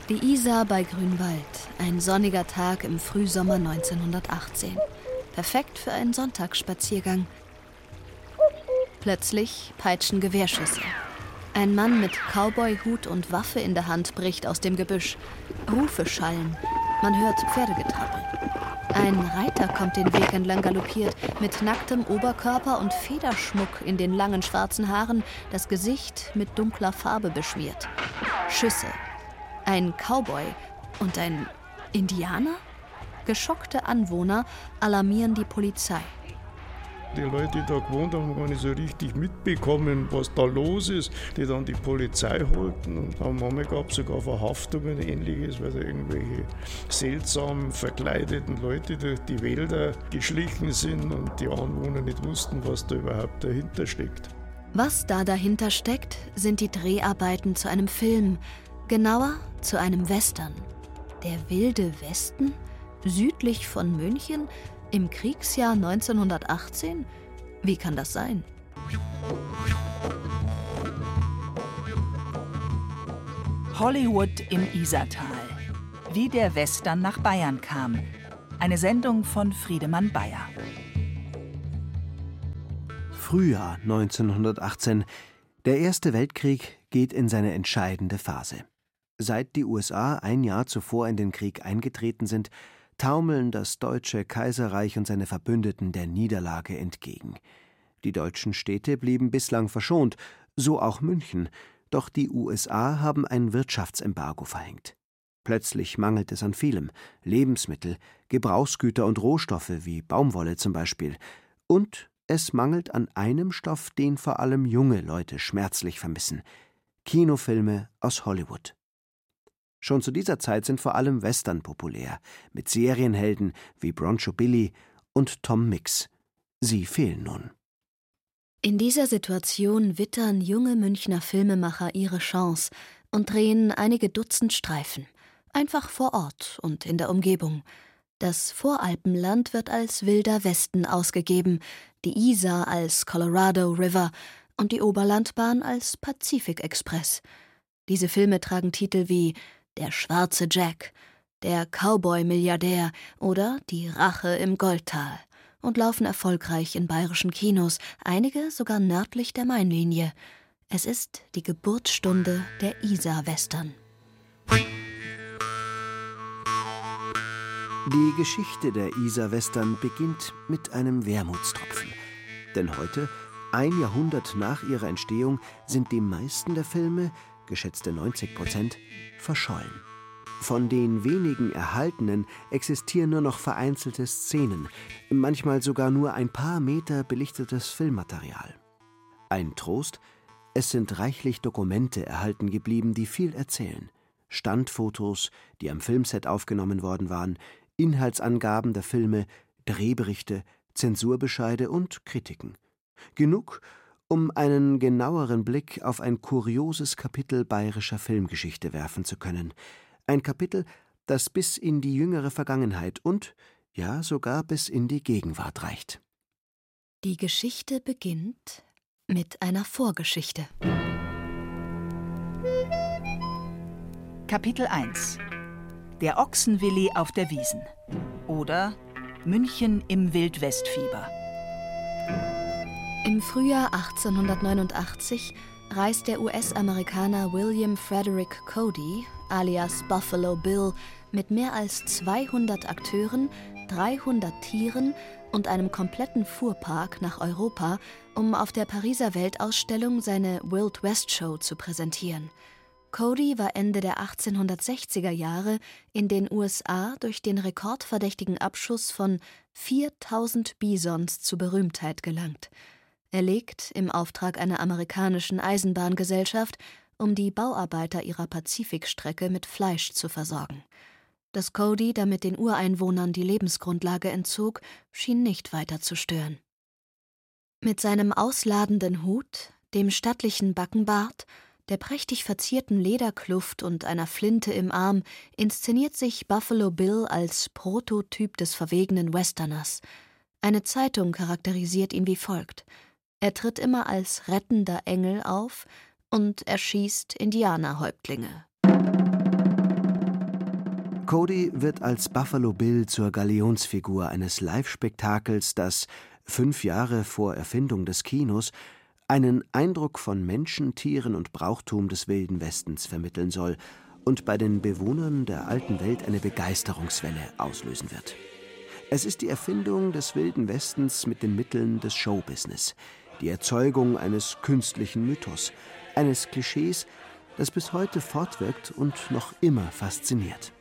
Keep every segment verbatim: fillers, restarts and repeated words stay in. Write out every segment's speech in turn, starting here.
Die Isar bei Grünwald, ein sonniger Tag im Frühsommer neunzehnhundertachtzehn. Perfekt für einen Sonntagsspaziergang. Plötzlich peitschen Gewehrschüsse. Ein Mann mit Cowboyhut und Waffe in der Hand bricht aus dem Gebüsch. Rufe schallen. Man hört Pferdegetrappel. Ein Reiter kommt den Weg entlang galoppiert, mit nacktem Oberkörper und Federschmuck in den langen schwarzen Haaren, das Gesicht mit dunkler Farbe beschmiert. Schüsse. Ein Cowboy und ein Indianer? Geschockte Anwohner alarmieren die Polizei. Die Leute, die da gewohnt haben, haben gar nicht so richtig mitbekommen, was da los ist, die dann die Polizei holten. Und dann manchmal gab es sogar Verhaftungen und Ähnliches, weil da irgendwelche seltsam verkleideten Leute durch die Wälder geschlichen sind und die Anwohner nicht wussten, was da überhaupt dahinter steckt. Was da dahinter steckt, sind die Dreharbeiten zu einem Film, genauer zu einem Western. Der Wilde Westen? Südlich von München? Im Kriegsjahr neunzehnhundertachtzehn? Wie kann das sein? Hollywood im Isartal. Wie der Western nach Bayern kam. Eine Sendung von Friedemann Bayer. Frühjahr neunzehnhundertachtzehn. Der Erste Weltkrieg geht in seine entscheidende Phase. Seit die U S A ein Jahr zuvor in den Krieg eingetreten sind, taumeln das Deutsche Kaiserreich und seine Verbündeten der Niederlage entgegen. Die deutschen Städte blieben bislang verschont, so auch München, doch die U S A haben ein Wirtschaftsembargo verhängt. Plötzlich mangelt es an vielem: Lebensmittel, Gebrauchsgüter und Rohstoffe wie Baumwolle zum Beispiel. Und es mangelt an einem Stoff, den vor allem junge Leute schmerzlich vermissen: Kinofilme aus Hollywood. Schon zu dieser Zeit sind vor allem Western populär, mit Serienhelden wie Broncho Billy und Tom Mix. Sie fehlen nun. In dieser Situation wittern junge Münchner Filmemacher ihre Chance und drehen einige Dutzend Streifen. Einfach vor Ort und in der Umgebung. Das Voralpenland wird als Wilder Westen ausgegeben, die Isar als Colorado River und die Oberlandbahn als Pacific Express. Diese Filme tragen Titel wie Der schwarze Jack, Der Cowboy-Milliardär oder Die Rache im Goldtal und laufen erfolgreich in bayerischen Kinos, einige sogar nördlich der Mainlinie. Es ist die Geburtsstunde der Isar-Western. Die Geschichte der Isar-Western beginnt mit einem Wermutstropfen. Denn heute, ein Jahrhundert nach ihrer Entstehung, sind die meisten der Filme, geschätzte neunzig Prozent, verschollen. Von den wenigen erhaltenen existieren nur noch vereinzelte Szenen, manchmal sogar nur ein paar Meter belichtetes Filmmaterial. Ein Trost: Es sind reichlich Dokumente erhalten geblieben, die viel erzählen. Standfotos, die am Filmset aufgenommen worden waren, Inhaltsangaben der Filme, Drehberichte, Zensurbescheide und Kritiken. Genug, um einen genaueren Blick auf ein kurioses Kapitel bayerischer Filmgeschichte werfen zu können. Ein Kapitel, das bis in die jüngere Vergangenheit und, ja, sogar bis in die Gegenwart reicht. Die Geschichte beginnt mit einer Vorgeschichte. Kapitel eins. Der Ochsenwilli auf der Wiesn. Oder München im Wildwestfieber. Im Frühjahr achtzehnhundertneunundachtzig reist der U S-Amerikaner William Frederick Cody, alias Buffalo Bill, mit mehr als zweihundert Akteuren, dreihundert Tieren und einem kompletten Fuhrpark nach Europa, um auf der Pariser Weltausstellung seine Wild West Show zu präsentieren. Cody war Ende der achtzehnhundertsechziger Jahre in den U S A durch den rekordverdächtigen Abschuss von viertausend Bisons zur Berühmtheit gelangt. Er legt im Auftrag einer amerikanischen Eisenbahngesellschaft, um die Bauarbeiter ihrer Pazifikstrecke mit Fleisch zu versorgen. Dass Cody damit den Ureinwohnern die Lebensgrundlage entzog, schien nicht weiter zu stören. Mit seinem ausladenden Hut, dem stattlichen Backenbart, der prächtig verzierten Lederkluft und einer Flinte im Arm inszeniert sich Buffalo Bill als Prototyp des verwegenen Westerners. Eine Zeitung charakterisiert ihn wie folgt: Er tritt immer als rettender Engel auf und erschießt Indianerhäuptlinge. Cody wird als Buffalo Bill zur Galionsfigur eines Live-Spektakels, das, fünf Jahre vor Erfindung des Kinos, einen Eindruck von Menschen, Tieren und Brauchtum des Wilden Westens vermitteln soll und bei den Bewohnern der alten Welt eine Begeisterungswelle auslösen wird. Es ist die Erfindung des Wilden Westens mit den Mitteln des Showbusiness, die Erzeugung eines künstlichen Mythos, eines Klischees, das bis heute fortwirkt und noch immer fasziniert.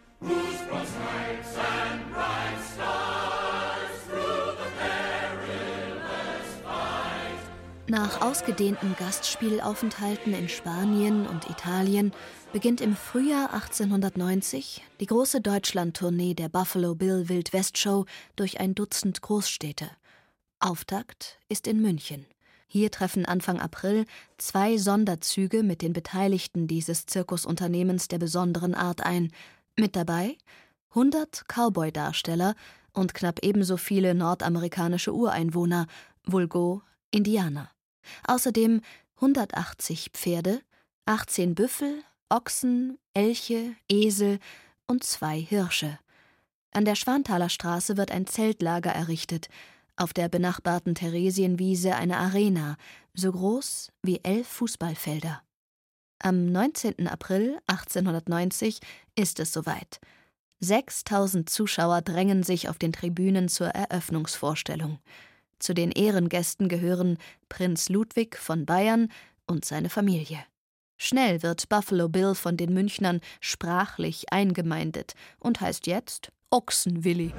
Nach ausgedehnten Gastspielaufenthalten in Spanien und Italien beginnt im Frühjahr achtzehnhundertneunzig die große Deutschlandtournee der Buffalo Bill Wild-West-Show durch ein Dutzend Großstädte. Auftakt ist in München. Hier treffen Anfang April zwei Sonderzüge mit den Beteiligten dieses Zirkusunternehmens der besonderen Art ein. Mit dabei hundert Cowboy-Darsteller und knapp ebenso viele nordamerikanische Ureinwohner, vulgo Indianer. Außerdem hundertachtzig Pferde, achtzehn Büffel, Ochsen, Elche, Esel und zwei Hirsche. An der Schwanthaler Straße wird ein Zeltlager errichtet, auf der benachbarten Theresienwiese eine Arena, so groß wie elf Fußballfelder. Am neunzehnten April achtzehnhundertneunzig ist es soweit. Sechstausend Zuschauer drängen sich auf den Tribünen zur Eröffnungsvorstellung. Zu den Ehrengästen gehören Prinz Ludwig von Bayern und seine Familie. Schnell wird Buffalo Bill von den Münchnern sprachlich eingemeindet und heißt jetzt Ochsenwilli.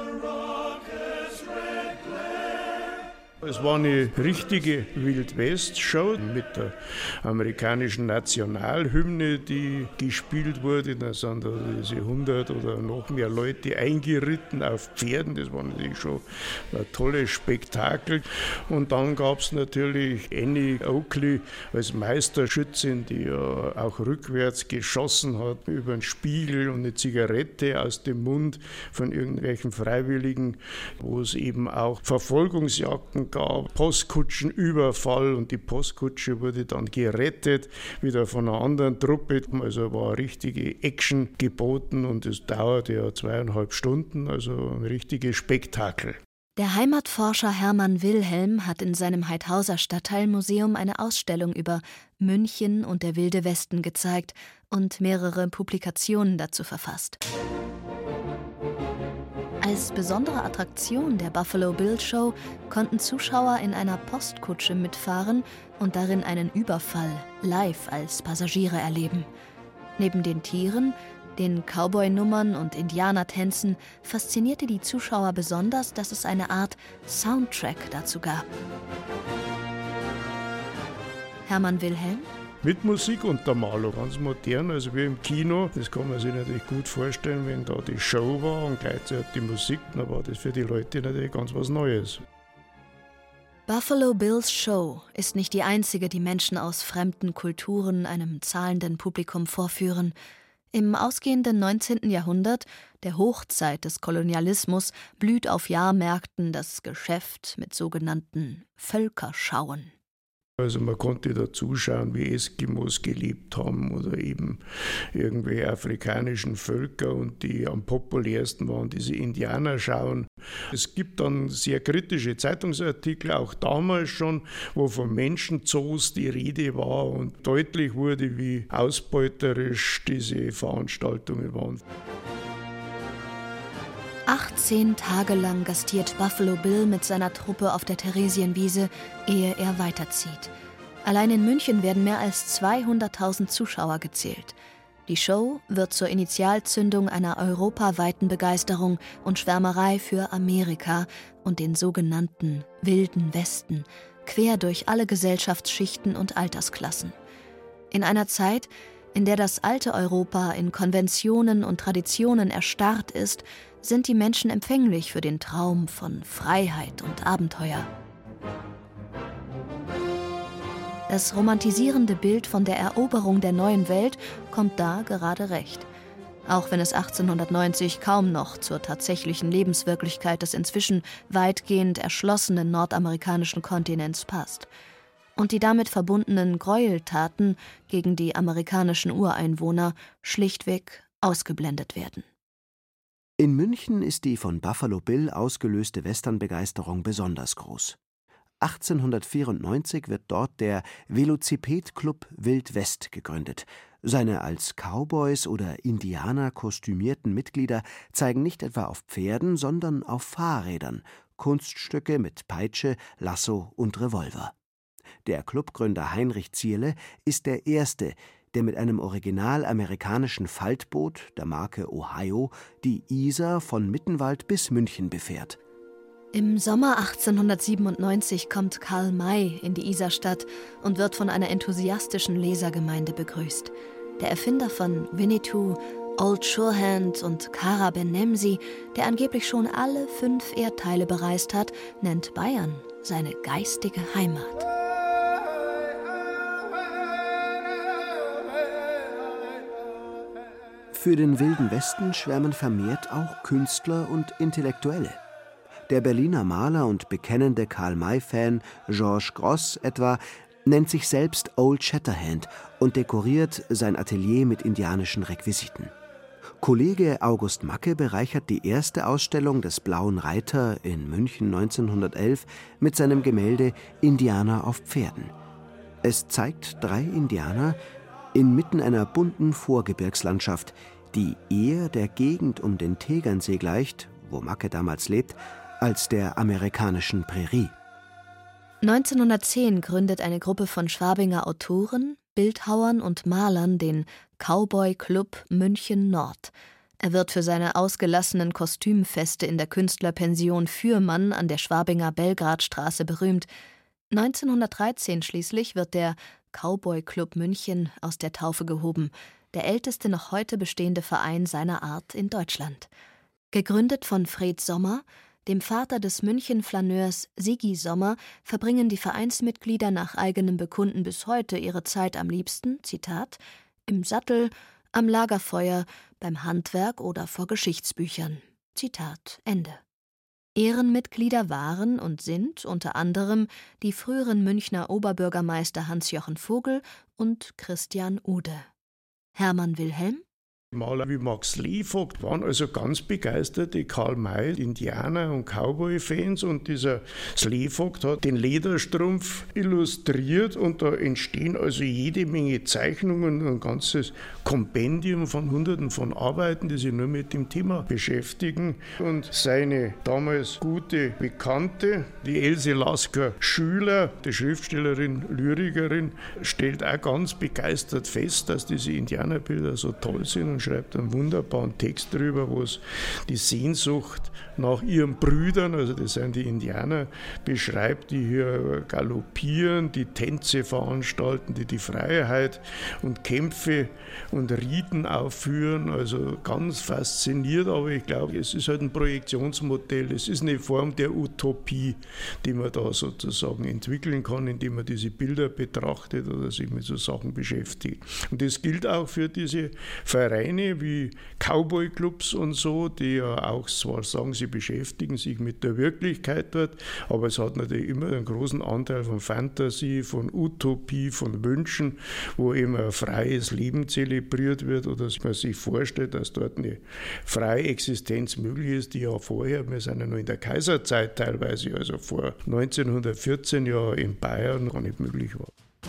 Es war eine richtige Wild-West-Show mit der amerikanischen Nationalhymne, die gespielt wurde. Da sind da diese hundert oder noch mehr Leute eingeritten auf Pferden. Das war natürlich schon ein tolles Spektakel. Und dann gab es natürlich Annie Oakley als Meisterschützin, die ja auch rückwärts geschossen hat über einen Spiegel und eine Zigarette aus dem Mund von irgendwelchen Freiwilligen, wo es eben auch Verfolgungsjagden gab, Postkutschenüberfall, und die Postkutsche wurde dann gerettet, wieder von einer anderen Truppe. Also war richtige Action geboten und es dauerte ja zweieinhalb Stunden, also ein richtiges Spektakel. Der Heimatforscher Hermann Wilhelm hat in seinem Heidhauser Stadtteilmuseum eine Ausstellung über München und der Wilde Westen gezeigt und mehrere Publikationen dazu verfasst. Als besondere Attraktion der Buffalo Bill Show konnten Zuschauer in einer Postkutsche mitfahren und darin einen Überfall live als Passagiere erleben. Neben den Tieren, den Cowboy-Nummern und Indianertänzen faszinierte die Zuschauer besonders, dass es eine Art Soundtrack dazu gab. Hermann Wilhelm? Mit Musikuntermalung, ganz modern, also wie im Kino. Das kann man sich natürlich gut vorstellen, wenn da die Show war und gleichzeitig die Musik, dann war das für die Leute natürlich ganz was Neues. Buffalo Bills Show ist nicht die einzige, die Menschen aus fremden Kulturen einem zahlenden Publikum vorführen. Im ausgehenden neunzehnten Jahrhundert, der Hochzeit des Kolonialismus, blüht auf Jahrmärkten das Geschäft mit sogenannten Völkerschauen. Also man konnte da zuschauen, wie Eskimos gelebt haben oder eben irgendwelche afrikanischen Völker, und die am populärsten waren diese Indianerschauen. Es gibt dann sehr kritische Zeitungsartikel, auch damals schon, wo von Menschenzoos die Rede war und deutlich wurde, wie ausbeuterisch diese Veranstaltungen waren. achtzehn Tage lang gastiert Buffalo Bill mit seiner Truppe auf der Theresienwiese, ehe er weiterzieht. Allein in München werden mehr als zweihunderttausend Zuschauer gezählt. Die Show wird zur Initialzündung einer europaweiten Begeisterung und Schwärmerei für Amerika und den sogenannten Wilden Westen, quer durch alle Gesellschaftsschichten und Altersklassen. In einer Zeit, in der das alte Europa in Konventionen und Traditionen erstarrt ist, sind die Menschen empfänglich für den Traum von Freiheit und Abenteuer. Das romantisierende Bild von der Eroberung der neuen Welt kommt da gerade recht. Auch wenn es achtzehnhundertneunzig kaum noch zur tatsächlichen Lebenswirklichkeit des inzwischen weitgehend erschlossenen nordamerikanischen Kontinents passt. Und die damit verbundenen Gräueltaten gegen die amerikanischen Ureinwohner schlichtweg ausgeblendet werden. In München ist die von Buffalo Bill ausgelöste Westernbegeisterung besonders groß. achtzehnhundertvierundneunzig wird dort der Velociped-Club Wild West gegründet. Seine als Cowboys oder Indianer kostümierten Mitglieder zeigen nicht etwa auf Pferden, sondern auf Fahrrädern Kunststücke mit Peitsche, Lasso und Revolver. Der Clubgründer Heinrich Zierle ist der Erste, der mit einem original amerikanischen Faltboot der Marke Ohio die Isar von Mittenwald bis München befährt. Im Sommer achtzehnhundertsiebenundneunzig kommt Karl May in die Isarstadt und wird von einer enthusiastischen Lesergemeinde begrüßt. Der Erfinder von Winnetou, Old Surehand und Kara Ben Nemsi, der angeblich schon alle fünf Erdteile bereist hat, nennt Bayern seine geistige Heimat. Für den Wilden Westen schwärmen vermehrt auch Künstler und Intellektuelle. Der Berliner Maler und bekennende Karl-May-Fan Georges Grosz etwa nennt sich selbst Old Shatterhand und dekoriert sein Atelier mit indianischen Requisiten. Kollege August Macke bereichert die erste Ausstellung des Blauen Reiter in München neunzehnhundertelf mit seinem Gemälde »Indianer auf Pferden«. Es zeigt drei Indianer inmitten einer bunten Vorgebirgslandschaft, die eher der Gegend um den Tegernsee gleicht, wo Macke damals lebt, als der amerikanischen Prärie. neunzehnhundertzehn gründet eine Gruppe von Schwabinger Autoren, Bildhauern und Malern den Cowboy Club München Nord. Er wird für seine ausgelassenen Kostümfeste in der Künstlerpension Fürmann an der Schwabinger Belgradstraße berühmt. neunzehnhundertdreizehn schließlich wird der Cowboy Club München aus der Taufe gehoben, der älteste noch heute bestehende Verein seiner Art in Deutschland. Gegründet von Fred Sommer, dem Vater des München-Flaneurs Sigi Sommer, verbringen die Vereinsmitglieder nach eigenem Bekunden bis heute ihre Zeit am liebsten, Zitat, im Sattel, am Lagerfeuer, beim Handwerk oder vor Geschichtsbüchern. Zitat Ende. Ehrenmitglieder waren und sind unter anderem die früheren Münchner Oberbürgermeister Hans-Jochen Vogel und Christian Ude. Hermann Wilhelm? Maler wie Max Levogt waren also ganz begeisterte Karl May, Indianer- und Cowboy-Fans, und dieser Levogt hat den Lederstrumpf illustriert und da entstehen also jede Menge Zeichnungen, ein ganzes Kompendium von Hunderten von Arbeiten, die sich nur mit dem Thema beschäftigen. Und seine damals gute Bekannte, die Else Lasker-Schüler, die Schriftstellerin, Lyrikerin, stellt auch ganz begeistert fest, dass diese Indianerbilder so toll sind und schreibt einen wunderbaren Text drüber, wo es die Sehnsucht nach ihren Brüdern, also das sind die Indianer, beschreibt, die hier galoppieren, die Tänze veranstalten, die die Freiheit und Kämpfe und Riten aufführen. Also ganz fasziniert, aber ich glaube, es ist halt ein Projektionsmodell, es ist eine Form der Utopie, die man da sozusagen entwickeln kann, indem man diese Bilder betrachtet oder sich mit so Sachen beschäftigt. Und das gilt auch für diese Vereine wie Cowboy-Clubs und so, die ja auch zwar sagen, sie beschäftigen sich mit der Wirklichkeit dort, aber es hat natürlich immer einen großen Anteil von Fantasie, von Utopie, von Wünschen, wo eben ein freies Leben zelebriert wird oder man sich vorstellt, dass dort eine freie Existenz möglich ist, die ja vorher, wir sind ja noch in der Kaiserzeit teilweise, also vor neunzehnhundertvierzehn ja in Bayern gar nicht möglich war.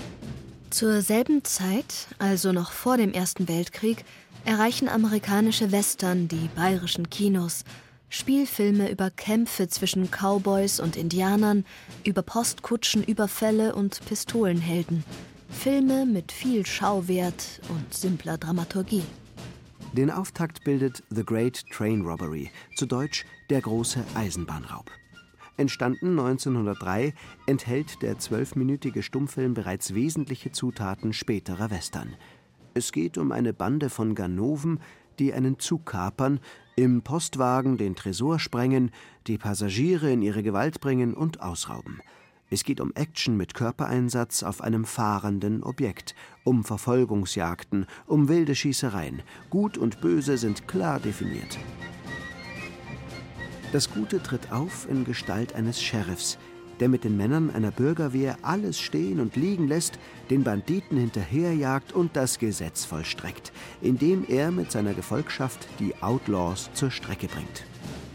Zur selben Zeit, also noch vor dem Ersten Weltkrieg, erreichen amerikanische Western die bayerischen Kinos. Spielfilme über Kämpfe zwischen Cowboys und Indianern, über Postkutschenüberfälle und Pistolenhelden. Filme mit viel Schauwert und simpler Dramaturgie. Den Auftakt bildet The Great Train Robbery, zu Deutsch Der große Eisenbahnraub. Entstanden neunzehnhundertdrei, enthält der zwölfminütige Stummfilm bereits wesentliche Zutaten späterer Western. Es geht um eine Bande von Ganoven, die einen Zug kapern, im Postwagen den Tresor sprengen, die Passagiere in ihre Gewalt bringen und ausrauben. Es geht um Action mit Körpereinsatz auf einem fahrenden Objekt, um Verfolgungsjagden, um wilde Schießereien. Gut und Böse sind klar definiert. Das Gute tritt auf in Gestalt eines Sheriffs, der mit den Männern einer Bürgerwehr alles stehen und liegen lässt, den Banditen hinterherjagt und das Gesetz vollstreckt, indem er mit seiner Gefolgschaft die Outlaws zur Strecke bringt.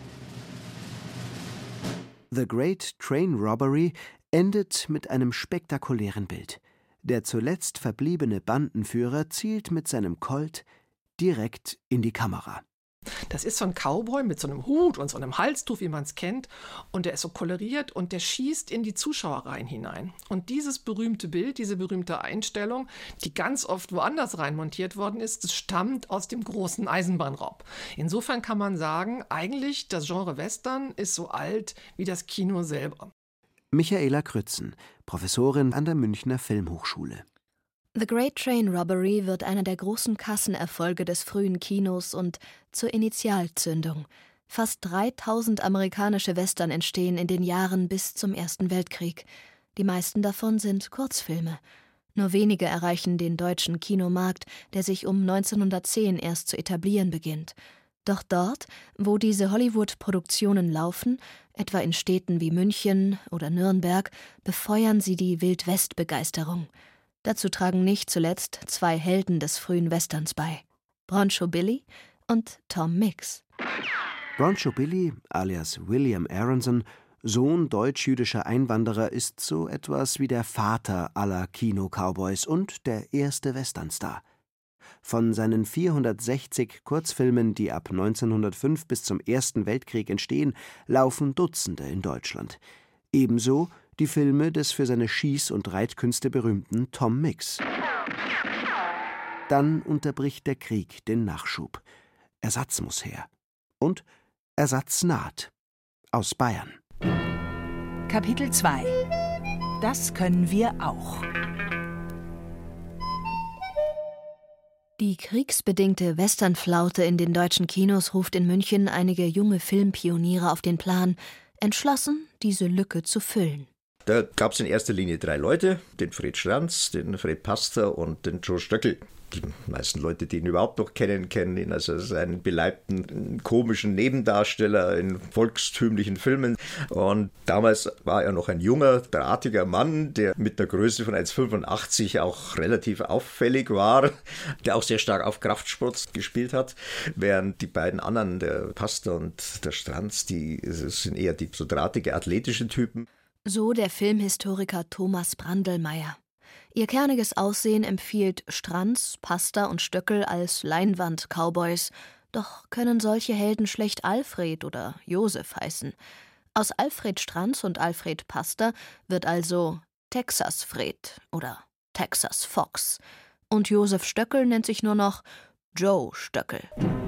The Great Train Robbery endet mit einem spektakulären Bild. Der zuletzt verbliebene Bandenführer zielt mit seinem Colt direkt in die Kamera. Das ist so ein Cowboy mit so einem Hut und so einem Halstuch, wie man es kennt. Und der ist so koloriert und der schießt in die Zuschauerreihen hinein. Und dieses berühmte Bild, diese berühmte Einstellung, die ganz oft woanders rein montiert worden ist, das stammt aus dem großen Eisenbahnraub. Insofern kann man sagen, eigentlich das Genre Western ist so alt wie das Kino selber. Michaela Krützen, Professorin an der Münchner Filmhochschule. The Great Train Robbery wird einer der großen Kassenerfolge des frühen Kinos und zur Initialzündung. Fast dreitausend amerikanische Western entstehen in den Jahren bis zum Ersten Weltkrieg. Die meisten davon sind Kurzfilme. Nur wenige erreichen den deutschen Kinomarkt, der sich um neunzehnhundertzehn erst zu etablieren beginnt. Doch dort, wo diese Hollywood-Produktionen laufen, etwa in Städten wie München oder Nürnberg, befeuern sie die Wild-West-Begeisterung. Dazu tragen nicht zuletzt zwei Helden des frühen Westerns bei: Broncho Billy und Tom Mix. Broncho Billy, alias William Aronson, Sohn deutsch-jüdischer Einwanderer, ist so etwas wie der Vater aller Kino-Cowboys und der erste Westernstar. Von seinen vierhundertsechzig Kurzfilmen, die ab neunzehnhundertfünf bis zum Ersten Weltkrieg entstehen, laufen Dutzende in Deutschland. Ebenso die Filme des für seine Schieß- und Reitkünste berühmten Tom Mix. Dann unterbricht der Krieg den Nachschub. Ersatz muss her. Und Ersatz naht. Aus Bayern. Kapitel zwei. Das können wir auch. Die kriegsbedingte Westernflaute in den deutschen Kinos ruft in München einige junge Filmpioniere auf den Plan, entschlossen, diese Lücke zu füllen. Da gab es in erster Linie drei Leute, den Fred Schranz, den Fred Pastor und den Joe Stöckel. Die meisten Leute, die ihn überhaupt noch kennen, kennen ihn als einen beleibten, komischen Nebendarsteller in volkstümlichen Filmen. Und damals war er noch ein junger, drahtiger Mann, der mit einer Größe von eins Komma fünfundachtzig auch relativ auffällig war, der auch sehr stark auf Kraftsport gespielt hat, während die beiden anderen, der Pastor und der Stranz, die sind eher die so drahtige, athletische Typen. So der Filmhistoriker Thomas Brandlmeier. Ihr kerniges Aussehen empfiehlt Stranz, Pastor und Stöckel als Leinwand-Cowboys. Doch können solche Helden schlecht Alfred oder Josef heißen. Aus Alfred Stranz und Alfred Pastor wird also Texas Fred oder Texas Fox. Und Josef Stöckel nennt sich nur noch Joe Stöckel.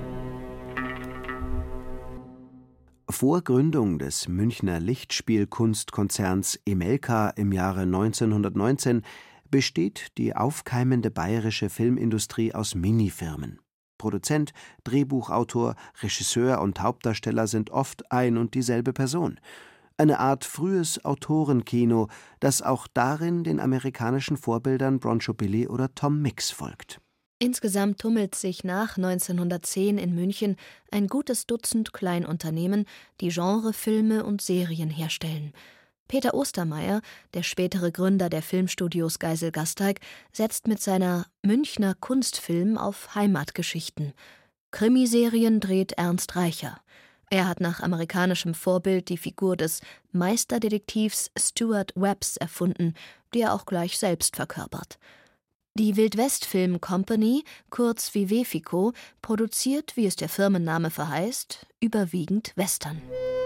Vor Gründung des Münchner Lichtspielkunstkonzerns Emelka im Jahre neunzehnhundertneunzehn besteht die aufkeimende bayerische Filmindustrie aus Minifirmen. Produzent, Drehbuchautor, Regisseur und Hauptdarsteller sind oft ein und dieselbe Person. Eine Art frühes Autorenkino, das auch darin den amerikanischen Vorbildern Broncho Billy oder Tom Mix folgt. Insgesamt tummelt sich nach neunzehnhundertzehn in München ein gutes Dutzend Kleinunternehmen, die Genrefilme und Serien herstellen. Peter Ostermeier, der spätere Gründer der Filmstudios Geisel-Gasteig, setzt mit seiner Münchner Kunstfilm auf Heimatgeschichten. Krimiserien dreht Ernst Reicher. Er hat nach amerikanischem Vorbild die Figur des Meisterdetektivs Stuart Webbs erfunden, die er auch gleich selbst verkörpert. Die Wild-West Film Company, kurz Vivefico, produziert, wie es der Firmenname verheißt, überwiegend Western.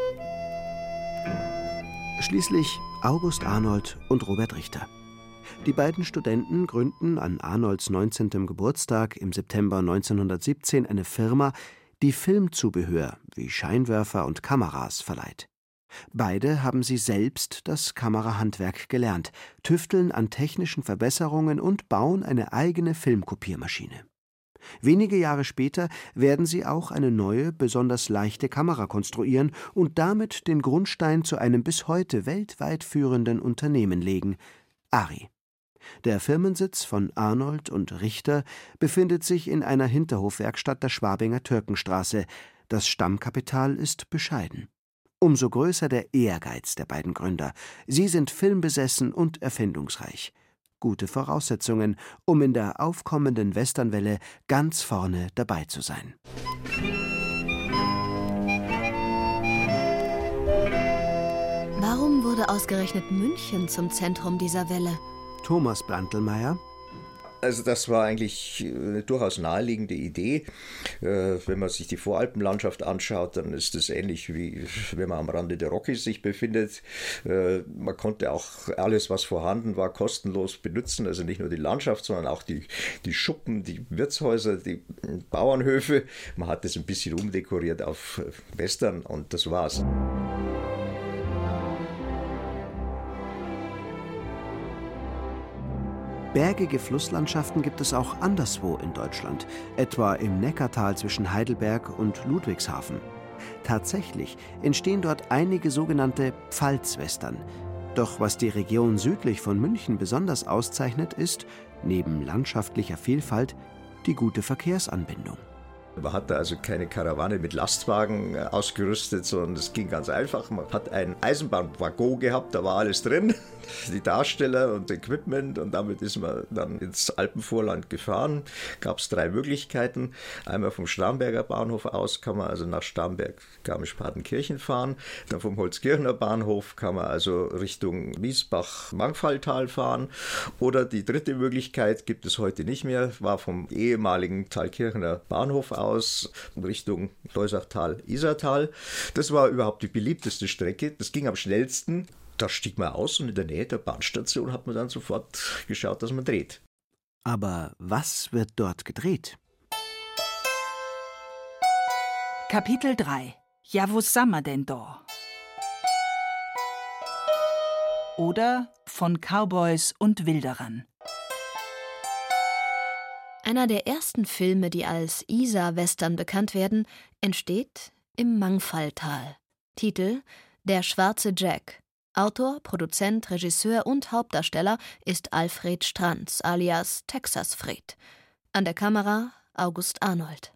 Schließlich August Arnold und Robert Richter. Die beiden Studenten gründen an Arnolds neunzehnten Geburtstag im September neunzehnhundertsiebzehn eine Firma, die Filmzubehör wie Scheinwerfer und Kameras verleiht. Beide haben sie selbst das Kamerahandwerk gelernt, tüfteln an technischen Verbesserungen und bauen eine eigene Filmkopiermaschine. Wenige Jahre später werden sie auch eine neue, besonders leichte Kamera konstruieren und damit den Grundstein zu einem bis heute weltweit führenden Unternehmen legen, Arri. Der Firmensitz von Arnold und Richter befindet sich in einer Hinterhofwerkstatt der Schwabinger Türkenstraße. Das Stammkapital ist bescheiden. Umso größer der Ehrgeiz der beiden Gründer. Sie sind filmbesessen und erfindungsreich. Gute Voraussetzungen, um in der aufkommenden Westernwelle ganz vorne dabei zu sein. Warum wurde ausgerechnet München zum Zentrum dieser Welle? Thomas Brandlmeier. Also das war eigentlich eine durchaus naheliegende Idee. Wenn man sich die Voralpenlandschaft anschaut, dann ist es ähnlich wie wenn man am Rande der Rockies sich befindet. Man konnte auch alles, was vorhanden war, kostenlos benutzen. Also nicht nur die Landschaft, sondern auch die, die Schuppen, die Wirtshäuser, die Bauernhöfe. Man hat das ein bisschen umdekoriert auf Western und das war's. Bergige Flusslandschaften gibt es auch anderswo in Deutschland, etwa im Neckartal zwischen Heidelberg und Ludwigshafen. Tatsächlich entstehen dort einige sogenannte Pfalzwestern. Doch was die Region südlich von München besonders auszeichnet, ist, neben landschaftlicher Vielfalt, die gute Verkehrsanbindung. Man hatte also keine Karawane mit Lastwagen ausgerüstet, sondern es ging ganz einfach. Man hat einen Eisenbahnwaggon gehabt, da war alles drin, die Darsteller und Equipment, und damit ist man dann ins Alpenvorland gefahren. Gab es drei Möglichkeiten. Einmal vom Starnberger Bahnhof aus kann man also nach Starnberg, Garmisch-Partenkirchen fahren. Dann vom Holzkirchener Bahnhof kann man also Richtung Miesbach-Mangfalltal fahren. Oder die dritte Möglichkeit, gibt es heute nicht mehr, war vom ehemaligen Thalkirchener Bahnhof aus. aus Richtung Loisachtal-Isartal. Das war überhaupt die beliebteste Strecke. Das ging am schnellsten. Da stieg man aus und in der Nähe der Bahnstation hat man dann sofort geschaut, dass man dreht. Aber was wird dort gedreht? Kapitel drei. Ja, wo sind wir denn da? Oder von Cowboys und Wilderern. Einer der ersten Filme, die als Isar-Western bekannt werden, entsteht im Mangfalltal. Titel: Der schwarze Jack. Autor, Produzent, Regisseur und Hauptdarsteller ist Alfred Stranz alias Texas Fred. An der Kamera August Arnold.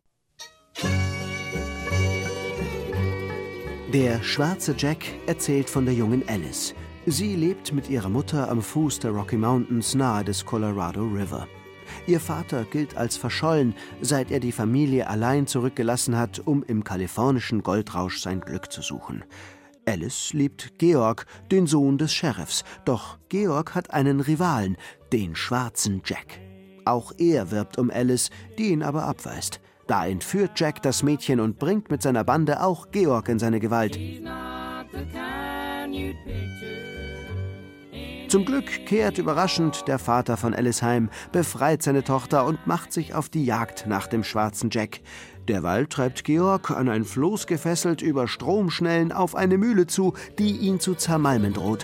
Der schwarze Jack erzählt von der jungen Alice. Sie lebt mit ihrer Mutter am Fuß der Rocky Mountains nahe des Colorado River. Ihr Vater gilt als verschollen, seit er die Familie allein zurückgelassen hat, um im kalifornischen Goldrausch sein Glück zu suchen. Alice liebt Georg, den Sohn des Sheriffs, doch Georg hat einen Rivalen, den schwarzen Jack. Auch er wirbt um Alice, die ihn aber abweist. Da entführt Jack das Mädchen und bringt mit seiner Bande auch Georg in seine Gewalt. Zum Glück kehrt überraschend der Vater von Alice heim, befreit seine Tochter und macht sich auf die Jagd nach dem schwarzen Jack. Derweil treibt Georg, an ein Floß gefesselt, über Stromschnellen auf eine Mühle zu, die ihn zu zermalmen droht.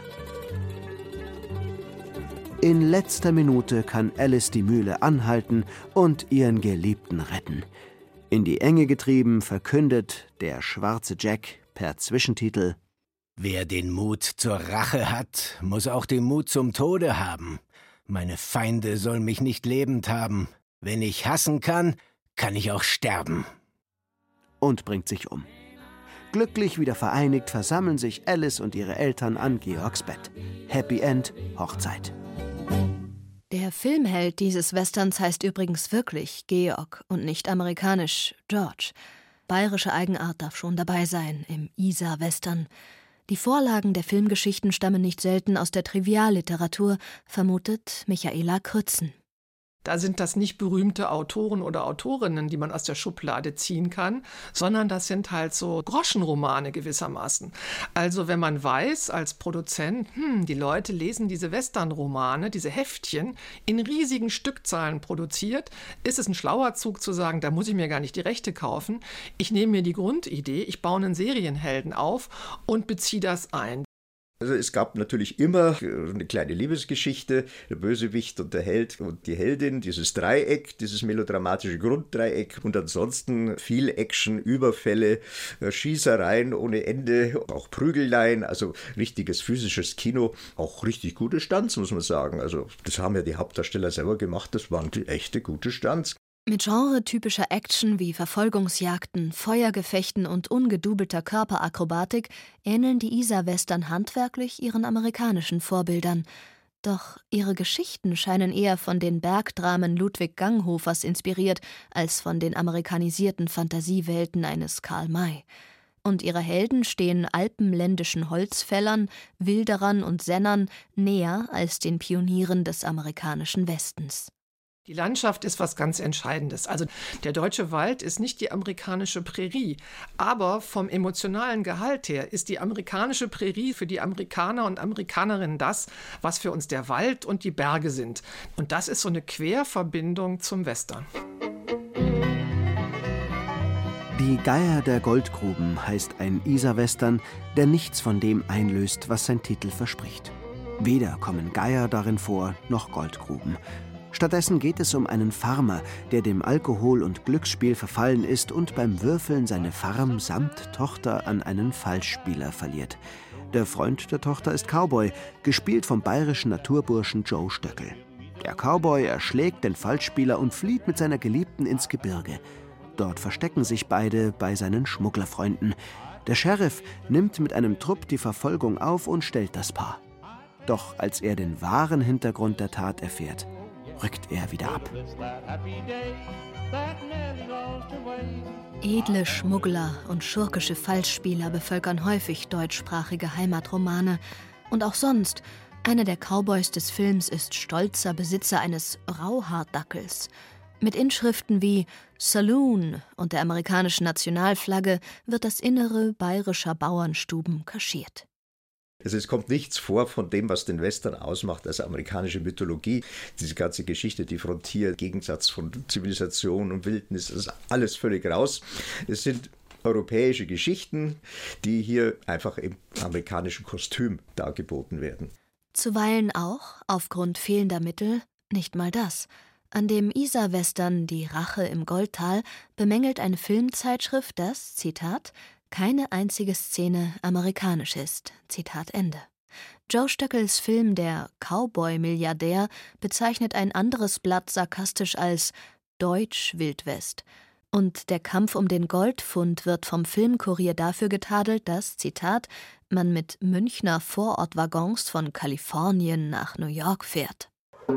In letzter Minute kann Alice die Mühle anhalten und ihren Geliebten retten. In die Enge getrieben verkündet der schwarze Jack per Zwischentitel: Wer den Mut zur Rache hat, muss auch den Mut zum Tode haben. Meine Feinde sollen mich nicht lebend haben. Wenn ich hassen kann, kann ich auch sterben. Und bringt sich um. Glücklich wieder vereinigt versammeln sich Alice und ihre Eltern an Georgs Bett. Happy End, Hochzeit. Der Filmheld dieses Westerns heißt übrigens wirklich Georg und nicht amerikanisch George. Bayerische Eigenart darf schon dabei sein im Isar-Western. Die Vorlagen der Filmgeschichten stammen nicht selten aus der Trivialliteratur, vermutet Michaela Krützen. Da sind das nicht berühmte Autoren oder Autorinnen, die man aus der Schublade ziehen kann, sondern das sind halt so Groschenromane gewissermaßen. Also wenn man weiß als Produzent, hm, die Leute lesen diese Westernromane, diese Heftchen, in riesigen Stückzahlen produziert, ist es ein schlauer Zug zu sagen, da muss ich mir gar nicht die Rechte kaufen. Ich nehme mir die Grundidee, ich baue einen Serienhelden auf und beziehe das ein. Also es gab natürlich immer eine kleine Liebesgeschichte, der Bösewicht und der Held und die Heldin, dieses Dreieck, dieses melodramatische Grunddreieck und ansonsten viel Action, Überfälle, Schießereien ohne Ende, auch Prügeleien, also richtiges physisches Kino, auch richtig gute Stunts, muss man sagen. Also das haben ja die Hauptdarsteller selber gemacht, das waren die echte gute Stunts. Mit genretypischer Action wie Verfolgungsjagden, Feuergefechten und ungedubelter Körperakrobatik ähneln die Isar-Western handwerklich ihren amerikanischen Vorbildern. Doch ihre Geschichten scheinen eher von den Bergdramen Ludwig Ganghofers inspiriert, als von den amerikanisierten Fantasiewelten eines Karl May. Und ihre Helden stehen alpenländischen Holzfällern, Wilderern und Sennern näher als den Pionieren des amerikanischen Westens. Die Landschaft ist was ganz Entscheidendes. Also der deutsche Wald ist nicht die amerikanische Prärie, aber vom emotionalen Gehalt her ist die amerikanische Prärie für die Amerikaner und Amerikanerinnen das, was für uns der Wald und die Berge sind. Und das ist so eine Querverbindung zum Western. Die Geier der Goldgruben heißt ein Isar-Western, der nichts von dem einlöst, was sein Titel verspricht. Weder kommen Geier darin vor, noch Goldgruben. Stattdessen geht es um einen Farmer, der dem Alkohol und Glücksspiel verfallen ist und beim Würfeln seine Farm samt Tochter an einen Falschspieler verliert. Der Freund der Tochter ist Cowboy, gespielt vom bayerischen Naturburschen Joe Stöckel. Der Cowboy erschlägt den Falschspieler und flieht mit seiner Geliebten ins Gebirge. Dort verstecken sich beide bei seinen Schmugglerfreunden. Der Sheriff nimmt mit einem Trupp die Verfolgung auf und stellt das Paar. Doch als er den wahren Hintergrund der Tat erfährt, rückt er wieder ab. Edle Schmuggler und schurkische Falschspieler bevölkern häufig deutschsprachige Heimatromane. Und auch sonst, einer der Cowboys des Films ist stolzer Besitzer eines Rauhaardackels. Mit Inschriften wie Saloon und der amerikanischen Nationalflagge wird das Innere bayerischer Bauernstuben kaschiert. Also es kommt nichts vor von dem, was den Western ausmacht, als amerikanische Mythologie. Diese ganze Geschichte, die Frontier, Gegensatz von Zivilisation und Wildnis, das ist alles völlig raus. Es sind europäische Geschichten, die hier einfach im amerikanischen Kostüm dargeboten werden. Zuweilen auch, aufgrund fehlender Mittel, nicht mal das. An dem Isar-Western Die Rache im Goldtal bemängelt eine Filmzeitschrift, dass, Zitat, keine einzige Szene amerikanisch ist. Zitat Ende. Joe Stöckels Film Der Cowboy-Milliardär bezeichnet ein anderes Blatt sarkastisch als Deutsch-Wildwest. Und der Kampf um den Goldfund wird vom Filmkurier dafür getadelt, dass, Zitat, man mit Münchner Vorortwaggons von Kalifornien nach New York fährt.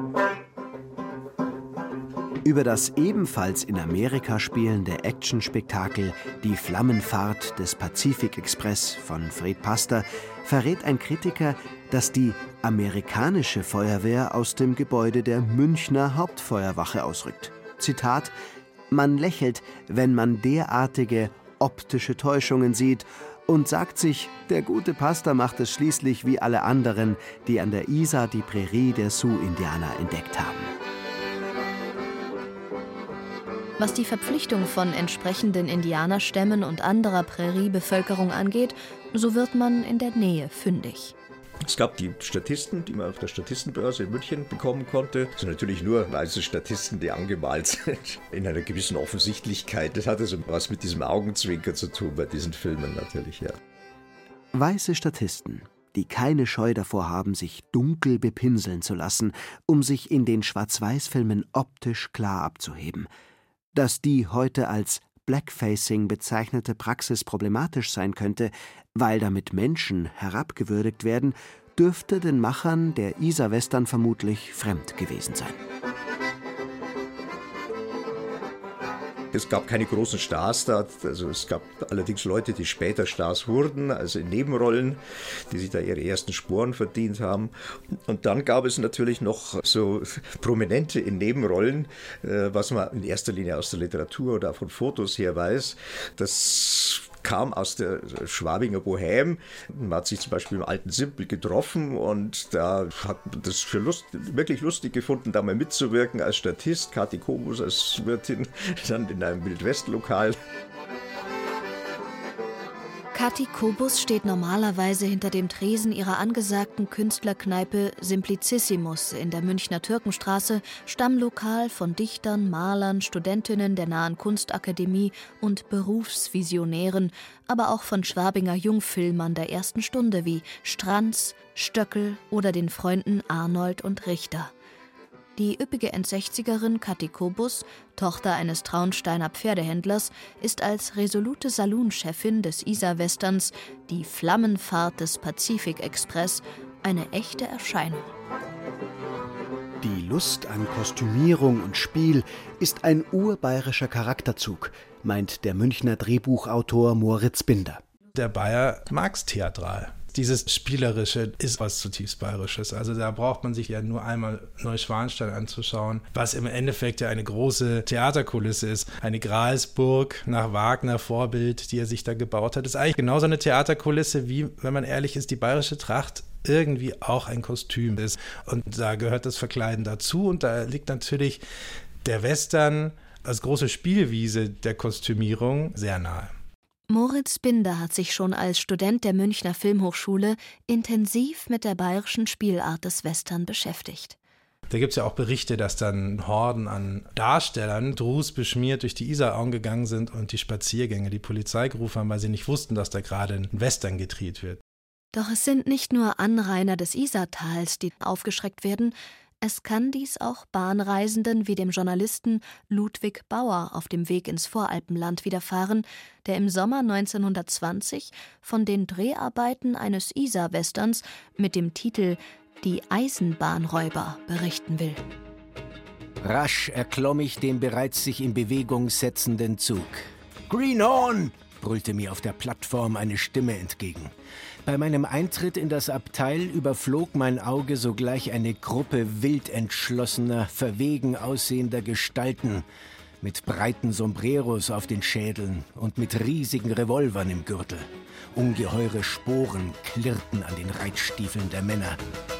Über das ebenfalls in Amerika spielende Actionspektakel Die Flammenfahrt des Pazifik-Express von Fred Pastor verrät ein Kritiker, dass die amerikanische Feuerwehr aus dem Gebäude der Münchner Hauptfeuerwache ausrückt. Zitat: Man lächelt, wenn man derartige optische Täuschungen sieht und sagt sich, der gute Pastor macht es schließlich wie alle anderen, die an der Isar die Prärie der Sioux-Indianer entdeckt haben. Was die Verpflichtung von entsprechenden Indianerstämmen und anderer Präriebevölkerung angeht, so wird man in der Nähe fündig. Es gab die Statisten, die man auf der Statistenbörse in München bekommen konnte. Das sind natürlich nur weiße Statisten, die angemalt sind, in einer gewissen Offensichtlichkeit. Das hat also was mit diesem Augenzwinker zu tun bei diesen Filmen natürlich, ja. Weiße Statisten, die keine Scheu davor haben, sich dunkel bepinseln zu lassen, um sich in den Schwarz-Weiß-Filmen optisch klar abzuheben. Dass die heute als Blackfacing bezeichnete Praxis problematisch sein könnte, weil damit Menschen herabgewürdigt werden, dürfte den Machern der Isar-Western vermutlich fremd gewesen sein. Es gab keine großen Stars da, also es gab allerdings Leute, die später Stars wurden, also in Nebenrollen, die sich da ihre ersten Sporen verdient haben. Und dann gab es natürlich noch so Prominente in Nebenrollen, was man in erster Linie aus der Literatur oder von Fotos her weiß. Das kam aus der Schwabinger Bohème. Man hat sich zum Beispiel im Alten Simpel getroffen und da hat man das für Lust, wirklich lustig gefunden, da mal mitzuwirken als Statist, Kathi Kobus als Wirtin, dann in einem Wildwest-Lokal. Kathi Kobus steht normalerweise hinter dem Tresen ihrer angesagten Künstlerkneipe Simplicissimus in der Münchner Türkenstraße, Stammlokal von Dichtern, Malern, Studentinnen der Nahen Kunstakademie und Berufsvisionären, aber auch von Schwabinger Jungfilmern der ersten Stunde wie Stranz, Stöckel oder den Freunden Arnold und Richter. Die üppige Endsechzigerin Kathi Kobus, Tochter eines Traunsteiner Pferdehändlers, ist als resolute Saloonchefin des Isar-Westerns, die Flammenfahrt des Pazifik-Express, eine echte Erscheinung. Die Lust an Kostümierung und Spiel ist ein urbayerischer Charakterzug, meint der Münchner Drehbuchautor Moritz Binder. Der Bayer mag's theatral. Dieses Spielerische ist was zutiefst Bayerisches. Also da braucht man sich ja nur einmal Neuschwanstein anzuschauen, was im Endeffekt ja eine große Theaterkulisse ist. Eine Gralsburg nach Wagner Vorbild, die er sich da gebaut hat. Das ist eigentlich genauso eine Theaterkulisse, wie, wenn man ehrlich ist, die bayerische Tracht irgendwie auch ein Kostüm ist. Und da gehört das Verkleiden dazu. Und da liegt natürlich der Western als große Spielwiese der Kostümierung sehr nahe. Moritz Binder hat sich schon als Student der Münchner Filmhochschule intensiv mit der bayerischen Spielart des Western beschäftigt. Da gibt es ja auch Berichte, dass dann Horden an Darstellern rußbeschmiert durch die Isarauen gegangen sind und die Spaziergänge die Polizei gerufen haben, weil sie nicht wussten, dass da gerade ein Western gedreht wird. Doch es sind nicht nur Anrainer des Isartals, die aufgeschreckt werden. Es kann dies auch Bahnreisenden wie dem Journalisten Ludwig Bauer auf dem Weg ins Voralpenland widerfahren, der im Sommer neunzehnhundertzwanzig von den Dreharbeiten eines Isar-Westerns mit dem Titel »Die Eisenbahnräuber« berichten will. Rasch erklomm ich den bereits sich in Bewegung setzenden Zug. »Greenhorn«, brüllte mir auf der Plattform eine Stimme entgegen. Bei meinem Eintritt in das Abteil überflog mein Auge sogleich eine Gruppe wild entschlossener, verwegen aussehender Gestalten mit breiten Sombreros auf den Schädeln und mit riesigen Revolvern im Gürtel. Ungeheure Sporen klirrten an den Reitstiefeln der Männer.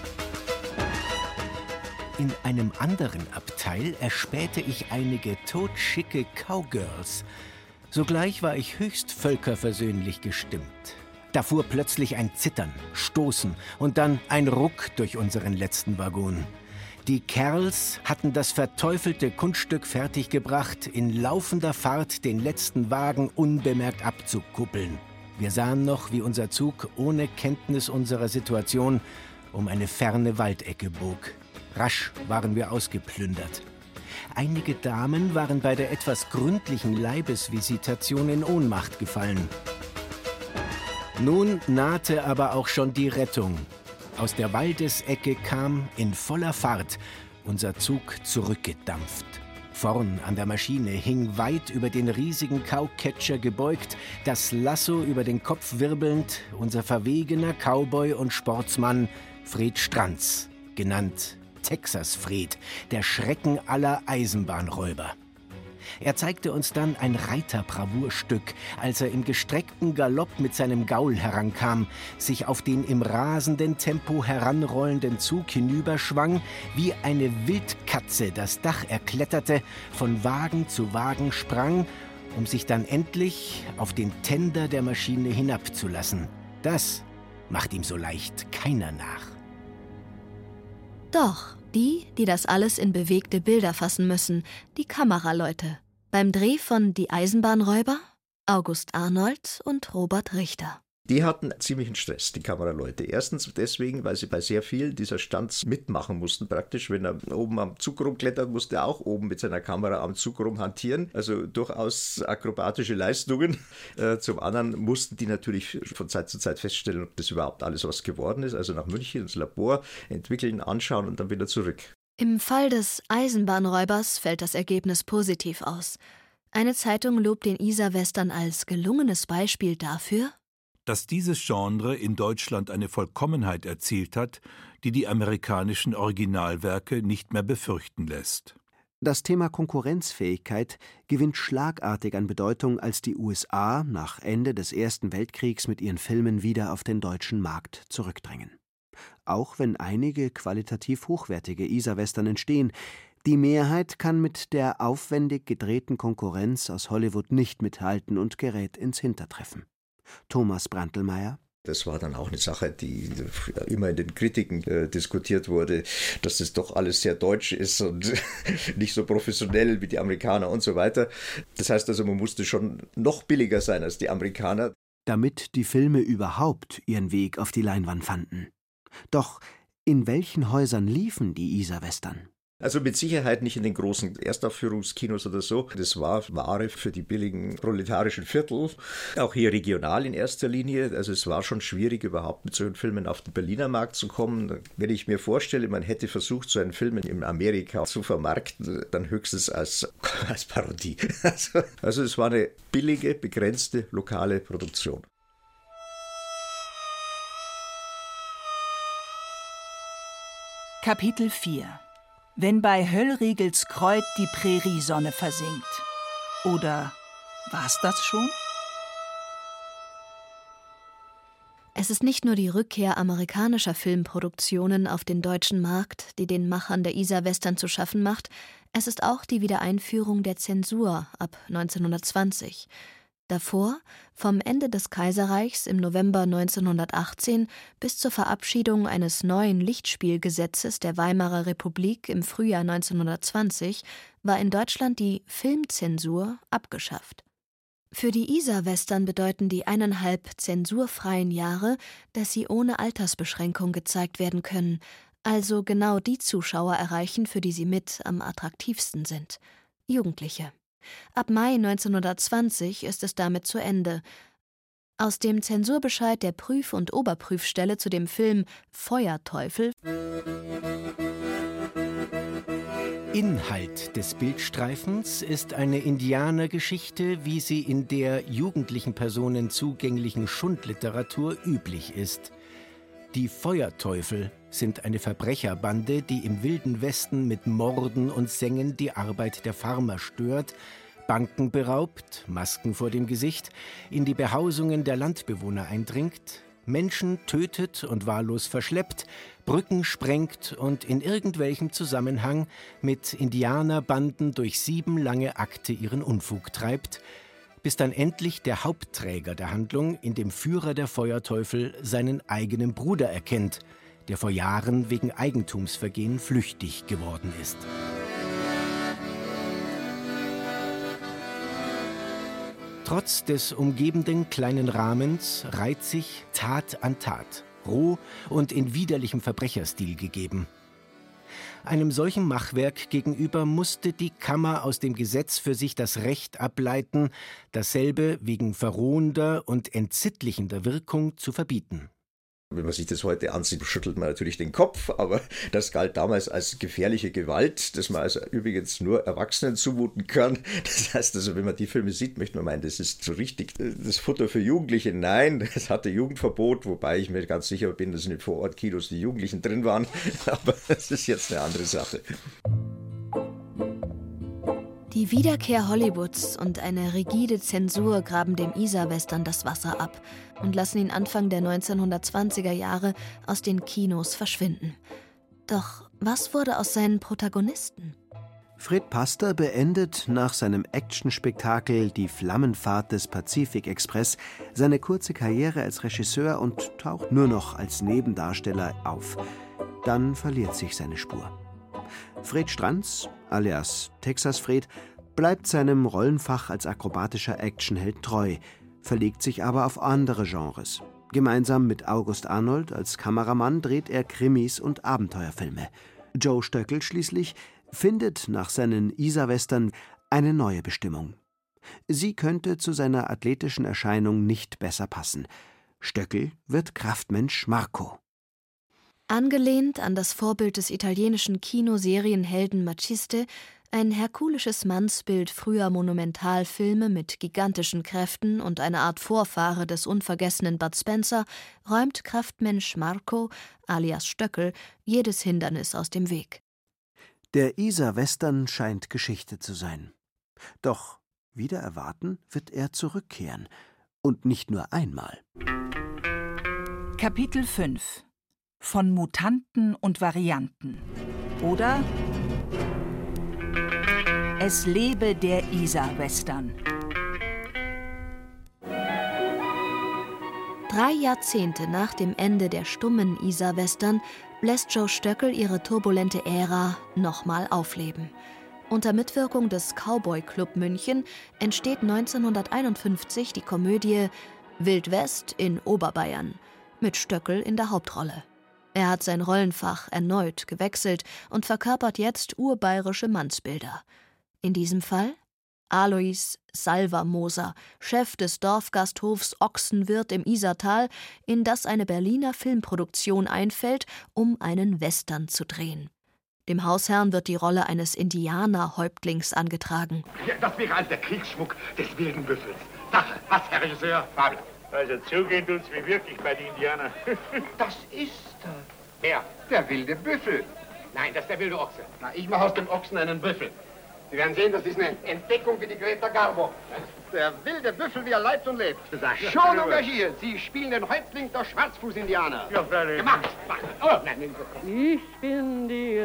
In einem anderen Abteil erspähte ich einige totschicke Cowgirls. Sogleich war ich höchst völkerversöhnlich gestimmt. Da fuhr plötzlich ein Zittern, Stoßen und dann ein Ruck durch unseren letzten Waggon. Die Kerls hatten das verteufelte Kunststück fertiggebracht, in laufender Fahrt den letzten Wagen unbemerkt abzukuppeln. Wir sahen noch, wie unser Zug ohne Kenntnis unserer Situation um eine ferne Waldecke bog. Rasch waren wir ausgeplündert. Einige Damen waren bei der etwas gründlichen Leibesvisitation in Ohnmacht gefallen. Nun nahte aber auch schon die Rettung. Aus der Waldesecke kam in voller Fahrt unser Zug zurückgedampft. Vorn an der Maschine hing weit über den riesigen Cowcatcher gebeugt, das Lasso über den Kopf wirbelnd, unser verwegener Cowboy und Sportsmann Fred Stranz, genannt Texas Fred, der Schrecken aller Eisenbahnräuber. Er zeigte uns dann ein Reiterbravourstück, als er im gestreckten Galopp mit seinem Gaul herankam, sich auf den im rasenden Tempo heranrollenden Zug hinüberschwang, wie eine Wildkatze das Dach erkletterte, von Wagen zu Wagen sprang, um sich dann endlich auf den Tender der Maschine hinabzulassen. Das macht ihm so leicht keiner nach. Doch, die, die das alles in bewegte Bilder fassen müssen, die Kameraleute. Beim Dreh von Die Eisenbahnräuber, August Arnold und Robert Richter. Die hatten ziemlichen Stress, die Kameraleute. Erstens deswegen, weil sie bei sehr vielen dieser Stunts mitmachen mussten. Praktisch, wenn er oben am Zug rumklettert, musste er auch oben mit seiner Kamera am Zug rumhantieren. Also durchaus akrobatische Leistungen. Äh, zum anderen mussten die natürlich von Zeit zu Zeit feststellen, ob das überhaupt alles was geworden ist. Also nach München ins Labor entwickeln, anschauen und dann wieder zurück. Im Fall des Eisenbahnräubers fällt das Ergebnis positiv aus. Eine Zeitung lobt den Isar-Western als gelungenes Beispiel dafür, dass dieses Genre in Deutschland eine Vollkommenheit erzielt hat, die die amerikanischen Originalwerke nicht mehr befürchten lässt. Das Thema Konkurrenzfähigkeit gewinnt schlagartig an Bedeutung, als die U S A nach Ende des Ersten Weltkriegs mit ihren Filmen wieder auf den deutschen Markt zurückdrängen. Auch wenn einige qualitativ hochwertige Isar-Western entstehen, die Mehrheit kann mit der aufwendig gedrehten Konkurrenz aus Hollywood nicht mithalten und gerät ins Hintertreffen. Thomas Brandlmeier. Das war dann auch eine Sache, die immer in den Kritiken äh, diskutiert wurde, dass das doch alles sehr deutsch ist und nicht so professionell wie die Amerikaner und so weiter. Das heißt also, man musste schon noch billiger sein als die Amerikaner. Damit die Filme überhaupt ihren Weg auf die Leinwand fanden. Doch in welchen Häusern liefen die Isar-Western? Also mit Sicherheit nicht in den großen Erstaufführungskinos oder so. Das war Ware für die billigen proletarischen Viertel. Auch hier regional in erster Linie. Also es war schon schwierig, überhaupt mit solchen Filmen auf den Berliner Markt zu kommen. Wenn ich mir vorstelle, man hätte versucht, so einen Film in Amerika zu vermarkten, dann höchstens als, als Parodie. Also, also es war eine billige, begrenzte, lokale Produktion. Kapitel vier. Wenn bei Höllriegels Kreuz die Präriesonne versinkt. Oder war's das schon? Es ist nicht nur die Rückkehr amerikanischer Filmproduktionen auf den deutschen Markt, die den Machern der Isar-Western zu schaffen macht, es ist auch die Wiedereinführung der Zensur ab neunzehnhundertzwanzig. Davor, vom Ende des Kaiserreichs im November neunzehnhundertachtzehn bis zur Verabschiedung eines neuen Lichtspielgesetzes der Weimarer Republik im Frühjahr neunzehnhundertzwanzig, war in Deutschland die Filmzensur abgeschafft. Für die Isar-Western bedeuten die eineinhalb zensurfreien Jahre, dass sie ohne Altersbeschränkung gezeigt werden können, also genau die Zuschauer erreichen, für die sie mit am attraktivsten sind: Jugendliche. Ab Mai neunzehnhundertzwanzig ist es damit zu Ende. Aus dem Zensurbescheid der Prüf- und Oberprüfstelle zu dem Film Feuerteufel Inhalt des Bildstreifens ist eine Indianergeschichte, wie sie in der jugendlichen Personen zugänglichen Schundliteratur üblich ist. Die Feuerteufel sind eine Verbrecherbande, die im Wilden Westen mit Morden und Sengen die Arbeit der Farmer stört, Banken beraubt, Masken vor dem Gesicht, in die Behausungen der Landbewohner eindringt, Menschen tötet und wahllos verschleppt, Brücken sprengt und in irgendwelchem Zusammenhang mit Indianerbanden durch sieben lange Akte ihren Unfug treibt, bis dann endlich der Hauptträger der Handlung in dem Führer der Feuerteufel seinen eigenen Bruder erkennt, der vor Jahren wegen Eigentumsvergehen flüchtig geworden ist. Trotz des umgebenden kleinen Rahmens reiht sich Tat an Tat, roh und in widerlichem Verbrecherstil gegeben. Einem solchen Machwerk gegenüber musste die Kammer aus dem Gesetz für sich das Recht ableiten, dasselbe wegen verrohender und entsittlichender Wirkung zu verbieten. Wenn man sich das heute ansieht, schüttelt man natürlich den Kopf, aber das galt damals als gefährliche Gewalt, das man also übrigens nur Erwachsenen zumuten kann. Das heißt also, wenn man die Filme sieht, möchte man meinen, das ist so richtig das Futter für Jugendliche. Nein, es hatte Jugendverbot, wobei ich mir ganz sicher bin, dass in den Vorortkinos die Jugendlichen drin waren, aber das ist jetzt eine andere Sache. Die Wiederkehr Hollywoods und eine rigide Zensur graben dem Isar-Western das Wasser ab und lassen ihn Anfang der neunzehnhundertzwanziger Jahre aus den Kinos verschwinden. Doch was wurde aus seinen Protagonisten? Fred Pastor beendet nach seinem Actionspektakel Die Flammenfahrt des Pazifik-Express seine kurze Karriere als Regisseur und taucht nur noch als Nebendarsteller auf. Dann verliert sich seine Spur. Fred Stranz, alias Texas Fred, bleibt seinem Rollenfach als akrobatischer Actionheld treu, verlegt sich aber auf andere Genres. Gemeinsam mit August Arnold als Kameramann dreht er Krimis und Abenteuerfilme. Joe Stöckel schließlich findet nach seinen Isar-Western eine neue Bestimmung. Sie könnte zu seiner athletischen Erscheinung nicht besser passen. Stöckel wird Kraftmensch Marco. Angelehnt an das Vorbild des italienischen Kinoserienhelden Maciste, ein herkulisches Mannsbild früher Monumentalfilme mit gigantischen Kräften und eine Art Vorfahre des unvergessenen Bud Spencer, räumt Kraftmensch Marco, alias Stöckel, jedes Hindernis aus dem Weg. Der Isar-Western scheint Geschichte zu sein. Doch wider Erwarten wird er zurückkehren. Und nicht nur einmal. Kapitel fünf. Von Mutanten und Varianten. Oder Es lebe der Isar-Western. Drei Jahrzehnte nach dem Ende der stummen Isar-Western lässt Joe Stöckel ihre turbulente Ära nochmal aufleben. Unter Mitwirkung des Cowboy Club München entsteht neunzehnhunderteinundfünfzig die Komödie Wild West in Oberbayern mit Stöckel in der Hauptrolle. Er hat sein Rollenfach erneut gewechselt und verkörpert jetzt urbayerische Mannsbilder. In diesem Fall Alois Salvermoser, Chef des Dorfgasthofs Ochsenwirt im Isartal, in das eine Berliner Filmproduktion einfällt, um einen Western zu drehen. Dem Hausherrn wird die Rolle eines Indianerhäuptlings angetragen. Ja, das wäre also der Kriegsschmuck des wilden Büffels. Sache, was, Herr Regisseur? Fabel. Also zugehen tut's wie wirklich bei den Indianern. Das ist er. Wer? Der wilde Büffel. Nein, das ist der wilde Ochse. Na, ich mache aus dem Ochsen einen Büffel. Sie werden sehen, das ist eine Entdeckung wie die Greta Garbo. Der wilde Büffel, wie er leibt und lebt. Schon engagiert. Sie spielen den Häuptling der Schwarzfuß-Indianer. Ja, freilich. Gemacht. Oh, nein, nein, ich bin die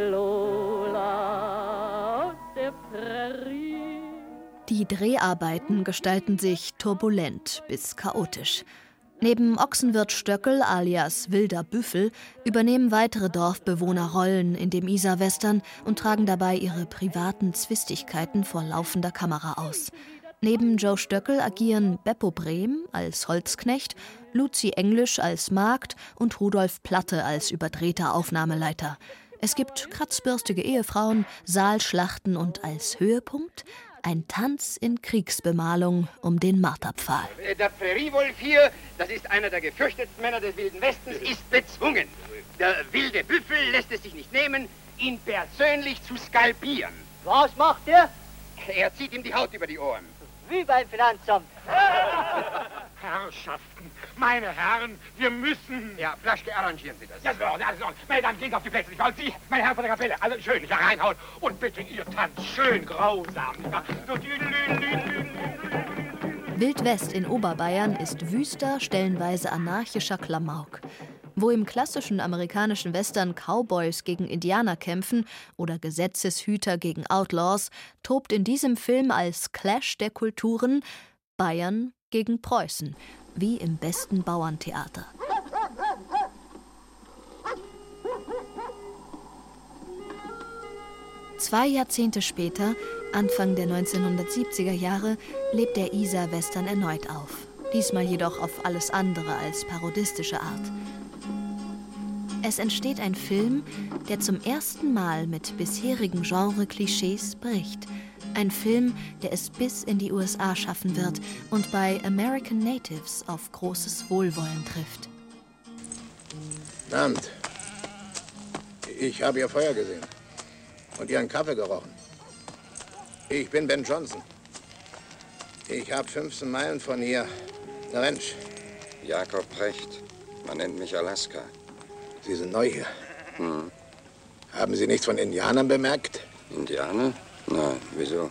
Lola aus der Prärie. Die Dreharbeiten gestalten sich turbulent bis chaotisch. Neben Ochsenwirt Stöckel alias Wilder Büffel übernehmen weitere Dorfbewohner Rollen in dem Isar-Western und tragen dabei ihre privaten Zwistigkeiten vor laufender Kamera aus. Neben Joe Stöckel agieren Beppo Brehm als Holzknecht, Luzi Englisch als Magd und Rudolf Platte als überdrehter Aufnahmeleiter. Es gibt kratzbürstige Ehefrauen, Saalschlachten und als Höhepunkt ein Tanz in Kriegsbemalung um den Marterpfahl. Der Präriewolf hier, das ist einer der gefürchtetsten Männer des Wilden Westens, ist bezwungen. Der wilde Büffel lässt es sich nicht nehmen, ihn persönlich zu skalpieren. Was macht er? Er zieht ihm die Haut über die Ohren. Wie beim Finanzamt. Herrschaften, meine Herren, wir müssen... Ja, Flaschke, arrangieren Sie das. Ja, so, ja, so. Meine Damen, gehen Sie auf die Plätze. Ich wollte Sie, meine Herren von der Kapelle, also schön, ja, reinhauen. Und bitte Ihr Tanz, schön grausam. So, Wildwest in Oberbayern ist wüster, stellenweise anarchischer Klamauk. Wo im klassischen amerikanischen Western Cowboys gegen Indianer kämpfen oder Gesetzeshüter gegen Outlaws, tobt in diesem Film als Clash der Kulturen Bayern gegen Preußen, wie im besten Bauerntheater. Zwei Jahrzehnte später, Anfang der neunzehnhundertsiebziger Jahre, lebt der Isar-Western erneut auf. Diesmal jedoch auf alles andere als parodistische Art. Es entsteht ein Film, der zum ersten Mal mit bisherigen Genre-Klischees bricht. Ein Film, der es bis in die U S A schaffen wird und bei American Natives auf großes Wohlwollen trifft. Abend. Ich habe Ihr Feuer gesehen und Ihren Kaffee gerochen. Ich bin Ben Johnson. Ich habe fünfzehn Meilen von hier eine Ranch. Jakob Precht. Man nennt mich Alaska. Sie sind neu hier. Hm. Haben Sie nichts von Indianern bemerkt? Indianer? Nein, wieso?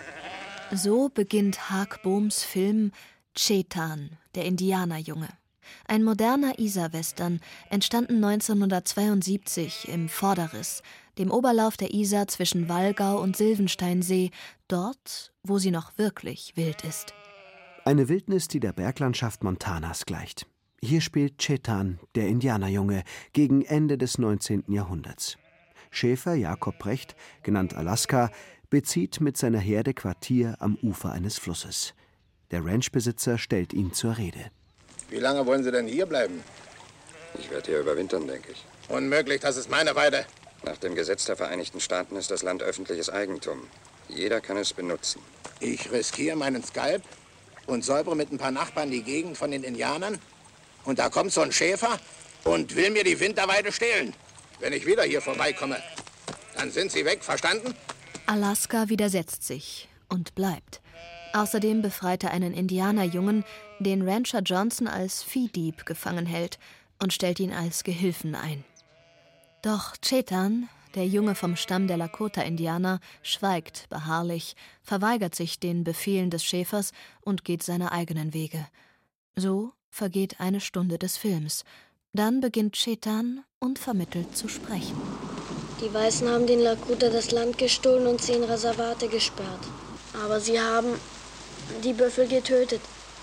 So beginnt Hark Bohms Film Chetan, der Indianerjunge. Ein moderner Isar-Western, entstanden neunzehnhundertzweiundsiebzig im Vorderriss, dem Oberlauf der Isar zwischen Wallgau und Silvensteinsee, dort, wo sie noch wirklich wild ist. Eine Wildnis, die der Berglandschaft Montanas gleicht. Hier spielt Chetan, der Indianerjunge, gegen Ende des neunzehnten Jahrhunderts. Schäfer Jakob Precht, genannt Alaska, bezieht mit seiner Herde Quartier am Ufer eines Flusses. Der Ranchbesitzer stellt ihn zur Rede. Wie lange wollen Sie denn hier bleiben? Ich werde hier überwintern, denke ich. Unmöglich, das ist meine Weide. Nach dem Gesetz der Vereinigten Staaten ist das Land öffentliches Eigentum. Jeder kann es benutzen. Ich riskiere meinen Skalp und säubere mit ein paar Nachbarn die Gegend von den Indianern. Und da kommt so ein Schäfer und will mir die Winterweide stehlen. Wenn ich wieder hier vorbeikomme, dann sind Sie weg, verstanden? Alaska widersetzt sich und bleibt. Außerdem befreit er einen Indianerjungen, den Rancher Johnson als Viehdieb gefangen hält, und stellt ihn als Gehilfen ein. Doch Chetan, der Junge vom Stamm der Lakota-Indianer, schweigt beharrlich, verweigert sich den Befehlen des Schäfers und geht seine eigenen Wege. So vergeht eine Stunde des Films. Dann beginnt Chetan unvermittelt zu sprechen. Die Weißen haben den Lakota das Land gestohlen und sie in Reservate gesperrt. Aber sie haben die Büffel getötet.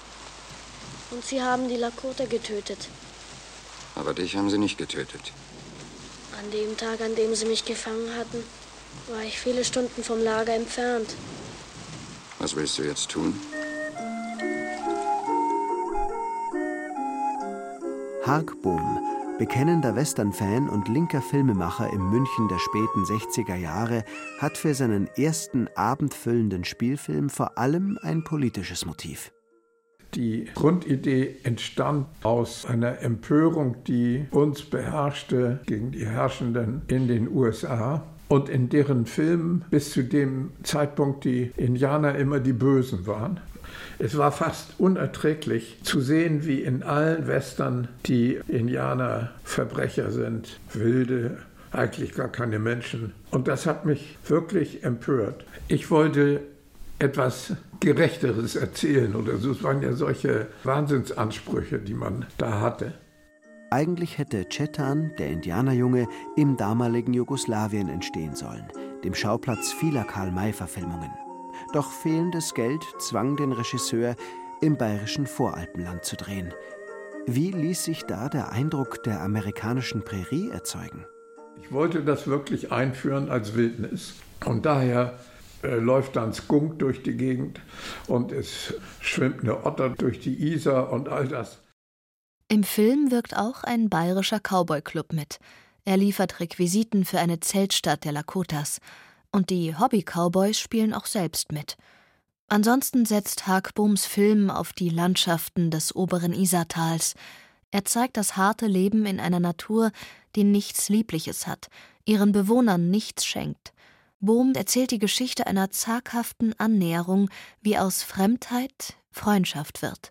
Und sie haben die Lakota getötet. Aber dich haben sie nicht getötet. An dem Tag, an dem sie mich gefangen hatten, war ich viele Stunden vom Lager entfernt. Was willst du jetzt tun? Hark Bohm, Bekennender Western-Fan und linker Filmemacher im München der späten sechziger Jahre hat für seinen ersten abendfüllenden Spielfilm vor allem ein politisches Motiv. Die Grundidee entstand aus einer Empörung, die uns beherrschte gegen die Herrschenden in den U S A und in deren Filmen bis zu dem Zeitpunkt die Indianer immer die Bösen waren. Es war fast unerträglich zu sehen, wie in allen Western die Indianer Verbrecher sind, wilde, eigentlich gar keine Menschen. Und das hat mich wirklich empört. Ich wollte etwas Gerechteres erzählen oder so. Es waren ja solche Wahnsinnsansprüche, die man da hatte. Eigentlich hätte Cetan, der Indianerjunge, im damaligen Jugoslawien entstehen sollen, dem Schauplatz vieler Karl-May-Verfilmungen. Doch fehlendes Geld zwang den Regisseur, im bayerischen Voralpenland zu drehen. Wie ließ sich da der Eindruck der amerikanischen Prärie erzeugen? Ich wollte das wirklich einführen als Wildnis. Und daher äh, läuft dann Skunk durch die Gegend und es schwimmt eine Otter durch die Isar und all das. Im Film wirkt auch ein bayerischer Cowboy-Club mit. Er liefert Requisiten für eine Zeltstadt der Lakotas. Und die Hobby-Cowboys spielen auch selbst mit. Ansonsten setzt Haagboms Film auf die Landschaften des oberen Isartals. Er zeigt das harte Leben in einer Natur, die nichts Liebliches hat, ihren Bewohnern nichts schenkt. Bohm erzählt die Geschichte einer zaghaften Annäherung, wie aus Fremdheit Freundschaft wird.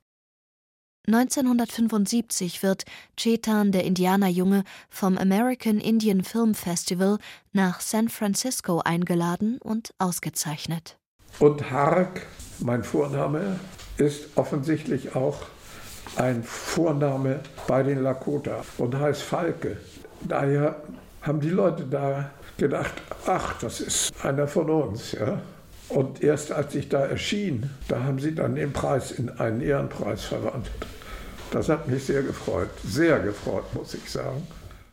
neunzehnhundertfünfundsiebzig wird Cetan, der Indianerjunge, vom American Indian Film Festival nach San Francisco eingeladen und ausgezeichnet. Und Hark, mein Vorname, ist offensichtlich auch ein Vorname bei den Lakota und heißt Falke. Daher haben die Leute da gedacht, ach, das ist einer von uns, ja. Und erst als ich da erschien, da haben sie dann den Preis in einen Ehrenpreis verwandelt. Das hat mich sehr gefreut, sehr gefreut, muss ich sagen.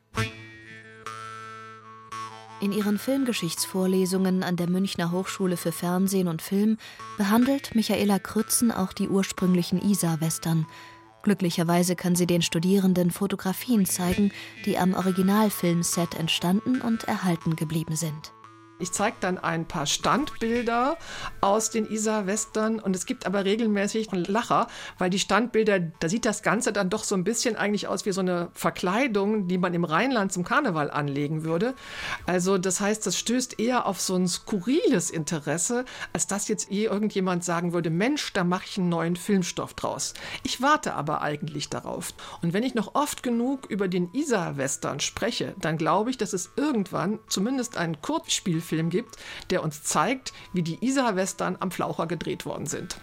In ihren Filmgeschichtsvorlesungen an der Münchner Hochschule für Fernsehen und Film behandelt Michaela Krützen auch die ursprünglichen Isar-Western. Glücklicherweise kann sie den Studierenden Fotografien zeigen, die am Originalfilmset entstanden und erhalten geblieben sind. Ich zeige dann ein paar Standbilder aus den Isar-Western und es gibt aber regelmäßig einen Lacher, weil die Standbilder, da sieht das Ganze dann doch so ein bisschen eigentlich aus wie so eine Verkleidung, die man im Rheinland zum Karneval anlegen würde. Also das heißt, das stößt eher auf so ein skurriles Interesse, als dass jetzt eh irgendjemand sagen würde, Mensch, da mache ich einen neuen Filmstoff draus. Ich warte aber eigentlich darauf. Und wenn ich noch oft genug über den Isar-Western spreche, dann glaube ich, dass es irgendwann zumindest einen Kurzspielfilm gibt, der uns zeigt, wie die Isar-Western am Flaucher gedreht worden sind.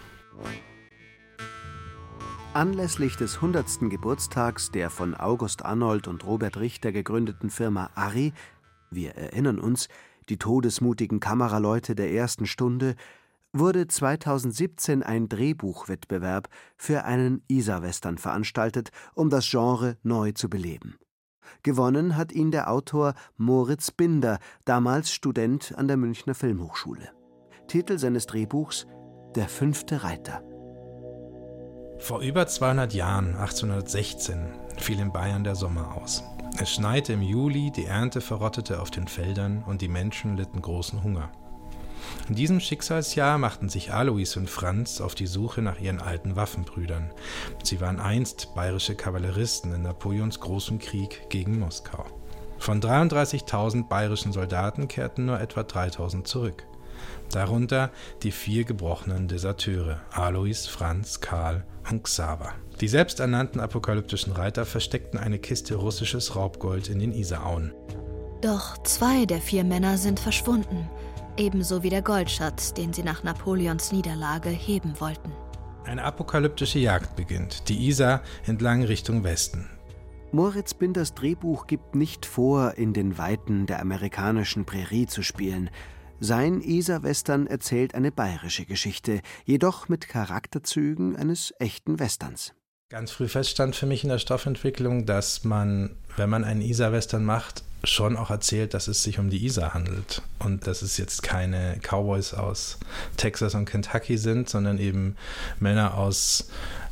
Anlässlich des hundertsten Geburtstags der von August Arnold und Robert Richter gegründeten Firma Arri, wir erinnern uns, die todesmutigen Kameraleute der ersten Stunde, wurde zweitausendsiebzehn ein Drehbuchwettbewerb für einen Isar-Western veranstaltet, um das Genre neu zu beleben. Gewonnen hat ihn der Autor Moritz Binder, damals Student an der Münchner Filmhochschule. Titel seines Drehbuchs: Der fünfte Reiter. Vor über zweihundert Jahren, achtzehnhundertsechzehn, fiel in Bayern der Sommer aus. Es schneite im Juli, die Ernte verrottete auf den Feldern und die Menschen litten großen Hunger. In diesem Schicksalsjahr machten sich Alois und Franz auf die Suche nach ihren alten Waffenbrüdern. Sie waren einst bayerische Kavalleristen in Napoleons großem Krieg gegen Moskau. Von dreiunddreißigtausend bayerischen Soldaten kehrten nur etwa dreitausend zurück. Darunter die vier gebrochenen Deserteure, Alois, Franz, Karl und Xaver. Die selbsternannten apokalyptischen Reiter versteckten eine Kiste russisches Raubgold in den Isarauen. Doch zwei der vier Männer sind verschwunden. Ebenso wie der Goldschatz, den sie nach Napoleons Niederlage heben wollten. Eine apokalyptische Jagd beginnt, die Isar entlang Richtung Westen. Moritz Binders Drehbuch gibt nicht vor, in den Weiten der amerikanischen Prärie zu spielen. Sein Isar-Western erzählt eine bayerische Geschichte, jedoch mit Charakterzügen eines echten Westerns. Ganz früh feststand für mich in der Stoffentwicklung, dass man, wenn man einen Isar-Western macht, schon auch erzählt, dass es sich um die Isar handelt und dass es jetzt keine Cowboys aus Texas und Kentucky sind, sondern eben Männer aus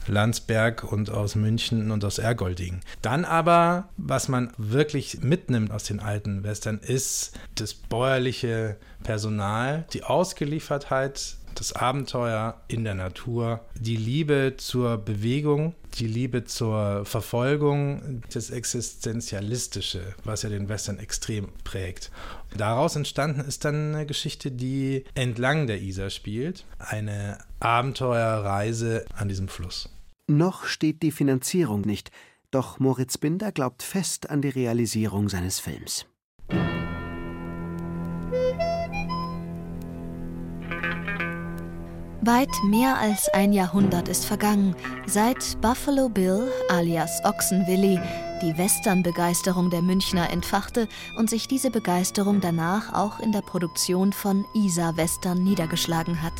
Landsberg und aus München und aus Ergolding. Dann aber, was man wirklich mitnimmt aus den alten Western, ist das bäuerliche Personal, die Ausgeliefertheit, das Abenteuer in der Natur, die Liebe zur Bewegung, die Liebe zur Verfolgung, das Existenzialistische, was ja den Western extrem prägt. Daraus entstanden ist dann eine Geschichte, die entlang der Isar spielt, eine Abenteuerreise an diesem Fluss. Noch steht die Finanzierung nicht, doch Moritz Binder glaubt fest an die Realisierung seines Films. Weit mehr als ein Jahrhundert ist vergangen, seit Buffalo Bill alias Ochsenwilli die Western-Begeisterung der Münchner entfachte und sich diese Begeisterung danach auch in der Produktion von Isar-Western niedergeschlagen hat.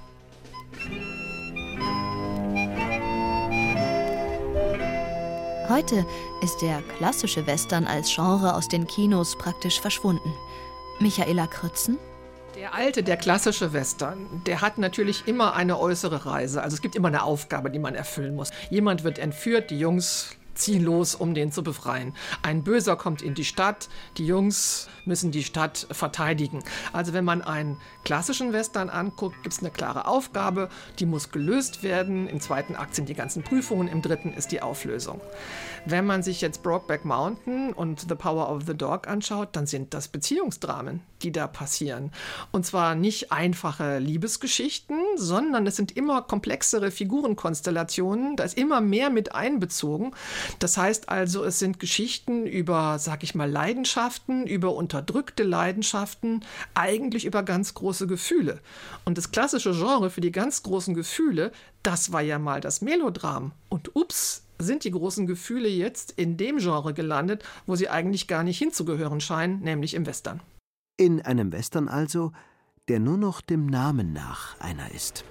Heute ist der klassische Western als Genre aus den Kinos praktisch verschwunden. Michaela Krützen. Der alte, der klassische Western, der hat natürlich immer eine äußere Reise. Also es gibt immer eine Aufgabe, die man erfüllen muss. Jemand wird entführt, die Jungs ziehen los, um den zu befreien. Ein Böser kommt in die Stadt, die Jungs müssen die Stadt verteidigen. Also wenn man einen klassischen Western anguckt, gibt es eine klare Aufgabe, die muss gelöst werden. Im zweiten Akt sind die ganzen Prüfungen, im dritten ist die Auflösung. Wenn man sich jetzt Brokeback Mountain und The Power of the Dog anschaut, dann sind das Beziehungsdramen, die da passieren. Und zwar nicht einfache Liebesgeschichten, sondern es sind immer komplexere Figurenkonstellationen, da ist immer mehr mit einbezogen. Das heißt also, es sind Geschichten über, sag ich mal, Leidenschaften, über unterdrückte Leidenschaften, eigentlich über ganz große Gefühle. Und das klassische Genre für die ganz großen Gefühle, das war ja mal das Melodram. Und ups, sind die großen Gefühle jetzt in dem Genre gelandet, wo sie eigentlich gar nicht hinzugehören scheinen, nämlich im Western. In einem Western also, der nur noch dem Namen nach einer ist.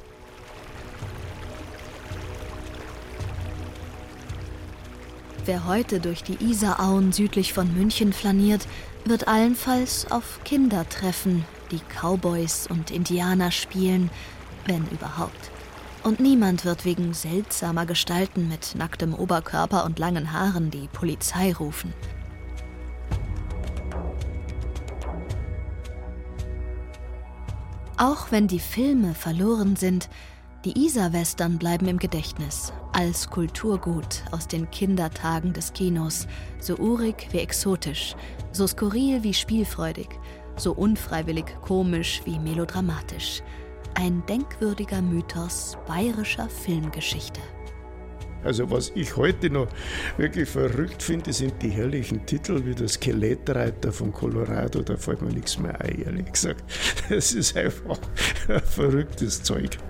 Wer heute durch die Isarauen südlich von München flaniert, wird allenfalls auf Kinder treffen, die Cowboys und Indianer spielen, wenn überhaupt. Und niemand wird wegen seltsamer Gestalten mit nacktem Oberkörper und langen Haaren die Polizei rufen. Auch wenn die Filme verloren sind, die Isar-Western bleiben im Gedächtnis, als Kulturgut aus den Kindertagen des Kinos, so urig wie exotisch, so skurril wie spielfreudig, so unfreiwillig komisch wie melodramatisch. Ein denkwürdiger Mythos bayerischer Filmgeschichte. Also was ich heute noch wirklich verrückt finde, sind die herrlichen Titel wie der Skelettreiter von Colorado, da fällt mir nichts mehr ein, ehrlich gesagt. Das ist einfach ein verrücktes Zeug.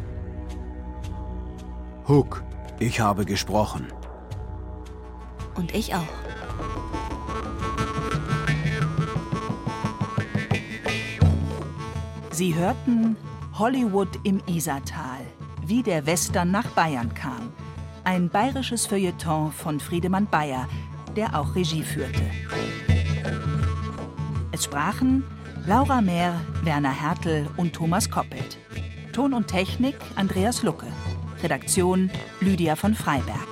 Hook, ich habe gesprochen. Und ich auch. Sie hörten Hollywood im Isartal, wie der Western nach Bayern kam. Ein bayerisches Feuilleton von Friedemann Bayer, der auch Regie führte. Es sprachen Laura Mehr, Werner Hertel und Thomas Koppelt. Ton und Technik Andreas Lucke. Redaktion Lydia von Freiberg.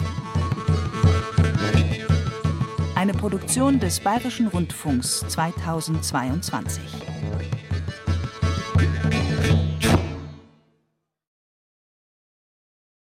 Eine Produktion des Bayerischen Rundfunks zweitausendzweiundzwanzig.